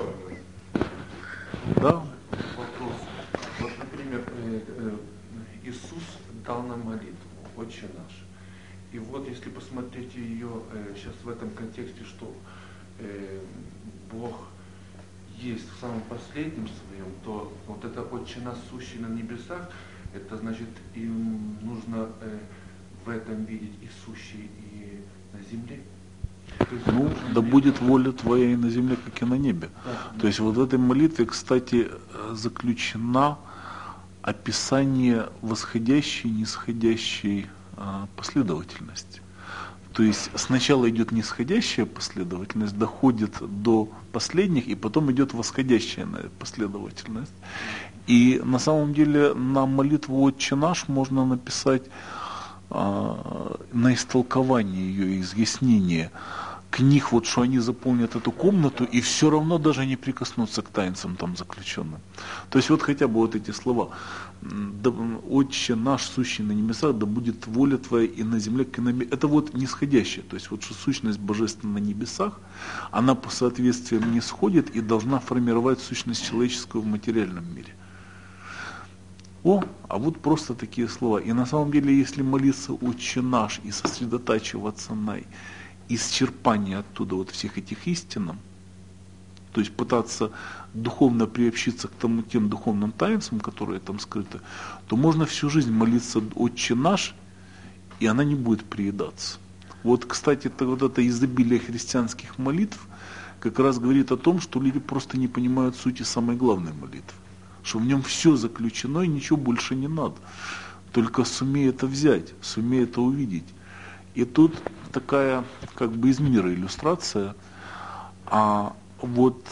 Да. Вопрос. Вот, например, э, э, Иисус дал нам молитву, Отче наш. И вот если посмотреть ее э, сейчас в этом контексте, что э, Бог есть в самом последнем своем, то вот это Отче наш, сущий на небесах, это значит, им нужно э, в этом видеть и сущий, и на земле. Ну, да будет воля Твоя и на земле, как и на небе. То есть вот в этой молитве, кстати, заключена описание восходящей и нисходящей последовательности. То есть сначала идет нисходящая последовательность, доходит до последних, и потом идет восходящая последовательность. И на самом деле на молитву «Отче наш» можно написать на истолкование ее, изъяснение книг, вот что они заполнят эту комнату и все равно даже не прикоснутся к таинствам там заключенным. То есть вот хотя бы вот эти слова. Да, Отче наш, сущий на небесах, да будет воля Твоя и на земле, как и на небе. Это вот нисходящее. То есть вот что сущность божественная на небесах, она по соответствиям не сходит и должна формировать сущность человеческую в материальном мире. О, а вот просто такие слова. И на самом деле, если молиться Отче наш и сосредотачиваться на исчерпании оттуда вот всех этих истин, то есть пытаться духовно приобщиться к тому, тем духовным таинствам, которые там скрыты, то можно всю жизнь молиться Отче наш, и она не будет приедаться. Вот, кстати, это, вот это изобилие христианских молитв как раз говорит о том, что люди просто не понимают сути самой главной молитвы. Что в нем все заключено и ничего больше не надо. Только сумей это взять, сумей это увидеть. И тут такая как бы из мира иллюстрация. А вот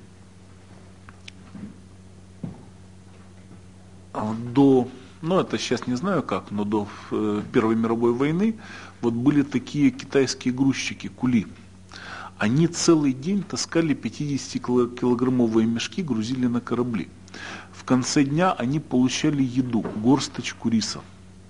до, ну это сейчас не знаю как, но до Первой мировой войны вот были такие китайские грузчики, кули. Они целый день таскали пятидесятикилограммовые мешки, грузили на корабли. В конце дня они получали еду, горсточку риса.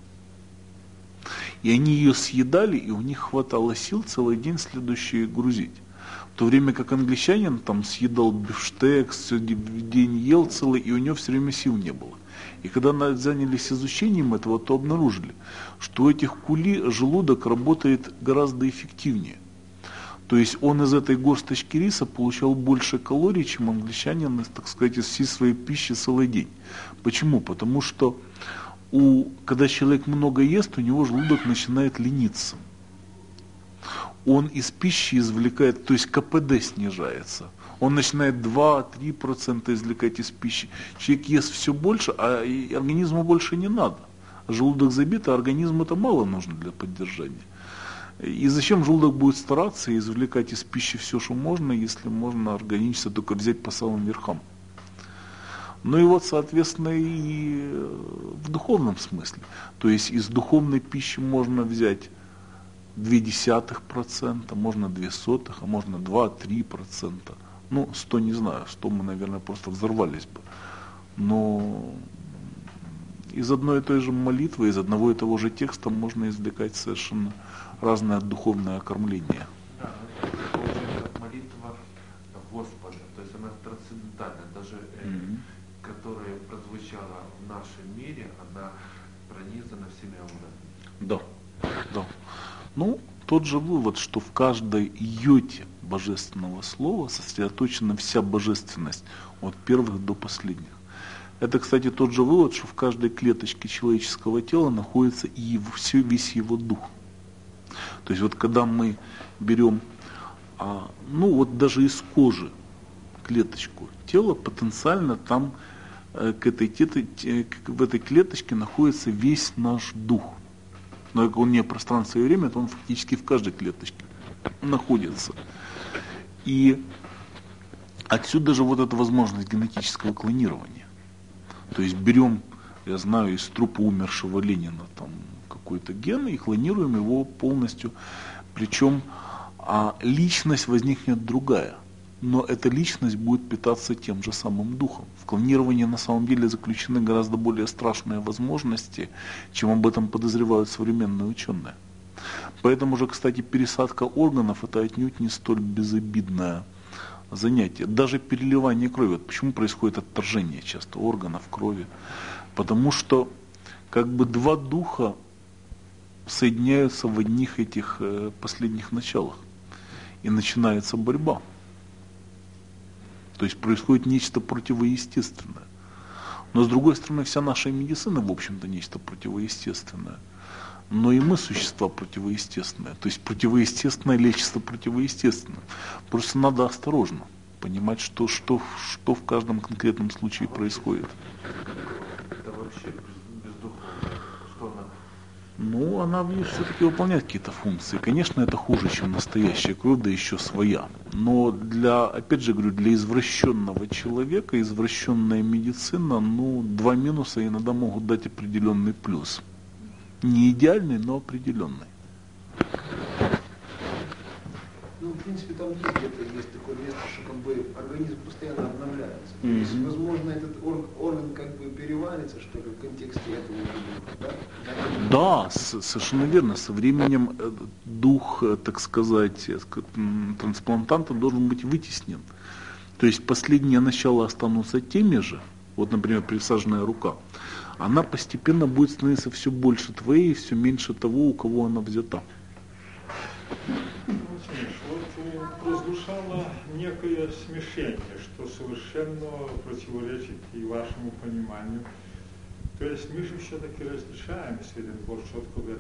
И они ее съедали, и у них хватало сил целый день следующий грузить. В то время как англичанин там съедал бифштекс, все день ел целый, и у него все время сил не было. И когда занялись изучением этого, то обнаружили, что у этих кули желудок работает гораздо эффективнее. То есть он из этой горсточки риса получал больше калорий, чем англичанин, так сказать, из всей своей пищи целый день. Почему? Потому что у, когда человек много ест, у него желудок начинает лениться. Он из пищи извлекает, то есть ка пэ дэ снижается. Он начинает два-три процента извлекать из пищи. Человек ест все больше, а организму больше не надо. Желудок забит, а организму это мало нужно для поддержания. И зачем желудок будет стараться извлекать из пищи все, что можно, если можно органически только взять по самым верхам? Ну и вот, соответственно, и в духовном смысле. То есть из духовной пищи можно взять две десятых процента, можно две сотых, а можно два-три процента. Ну, сто не знаю, сто мы, наверное, просто взорвались бы. Но из одной и той же молитвы, из одного и того же текста можно извлекать совершенно разное духовное окормление. Да, получается молитва Господа, то есть она трансцендентальная, даже э, mm-hmm. которая прозвучала в нашем мире, она пронизана всеми уровнями. Да, да. Ну, тот же вывод, что в каждой йоте божественного слова сосредоточена вся божественность от первых до последних. Это, кстати, тот же вывод, что в каждой клеточке человеческого тела находится и его, все, весь его дух. То есть вот когда мы берем, а, ну вот даже из кожи клеточку тела, потенциально там э, к этой, те, к, в этой клеточке находится весь наш дух. Но как он не пространство и время, то он фактически в каждой клеточке находится. И отсюда же вот эта возможность генетического клонирования. То есть берем, я знаю, из трупа умершего Ленина там какой-то ген и клонируем его полностью. Причем а личность возникнет другая. Но эта личность будет питаться тем же самым духом. В клонировании на самом деле заключены гораздо более страшные возможности, чем об этом подозревают современные ученые. Поэтому же, кстати, пересадка органов это отнюдь не столь безобидное занятие. Даже переливание крови. Вот почему происходит отторжение часто органов, крови? Потому что как бы два духа соединяются в одних этих э, последних началах. И начинается борьба. То есть происходит нечто противоестественное. Но с другой стороны, вся наша медицина, в общем-то, нечто противоестественное. Но и мы существа противоестественные. То есть противоестественное лечится противоестественно. Просто надо осторожно понимать, что, что, что в каждом конкретном случае происходит. Это вообще бездуховное. Что она? Ну, она все-таки выполняет какие-то функции. Конечно, это хуже, чем настоящая кровь, да еще своя. Но для, опять же говорю, для извращенного человека, извращенная медицина, ну, два минуса иногда могут дать определенный плюс. Не идеальный, но определенный. Ну, в принципе, там есть где-то есть такое место, что как бы организм постоянно обновляется. То Мгм. есть, возможно, этот орг- орган как бы переварится, что ли, в контексте этого духа, да? Да, с- совершенно верно. Со временем э, дух, э, так сказать, э, ск- м, трансплантанта должен быть вытеснен. То есть последние начала останутся теми же, вот, например, присаженная рука, она постепенно будет становиться все больше твоей, все меньше того, у кого она взята. Владимир, вот э, прозвучало некое смешение, что совершенно противоречит и вашему пониманию. То есть мы же все-таки различаем, если Бог четко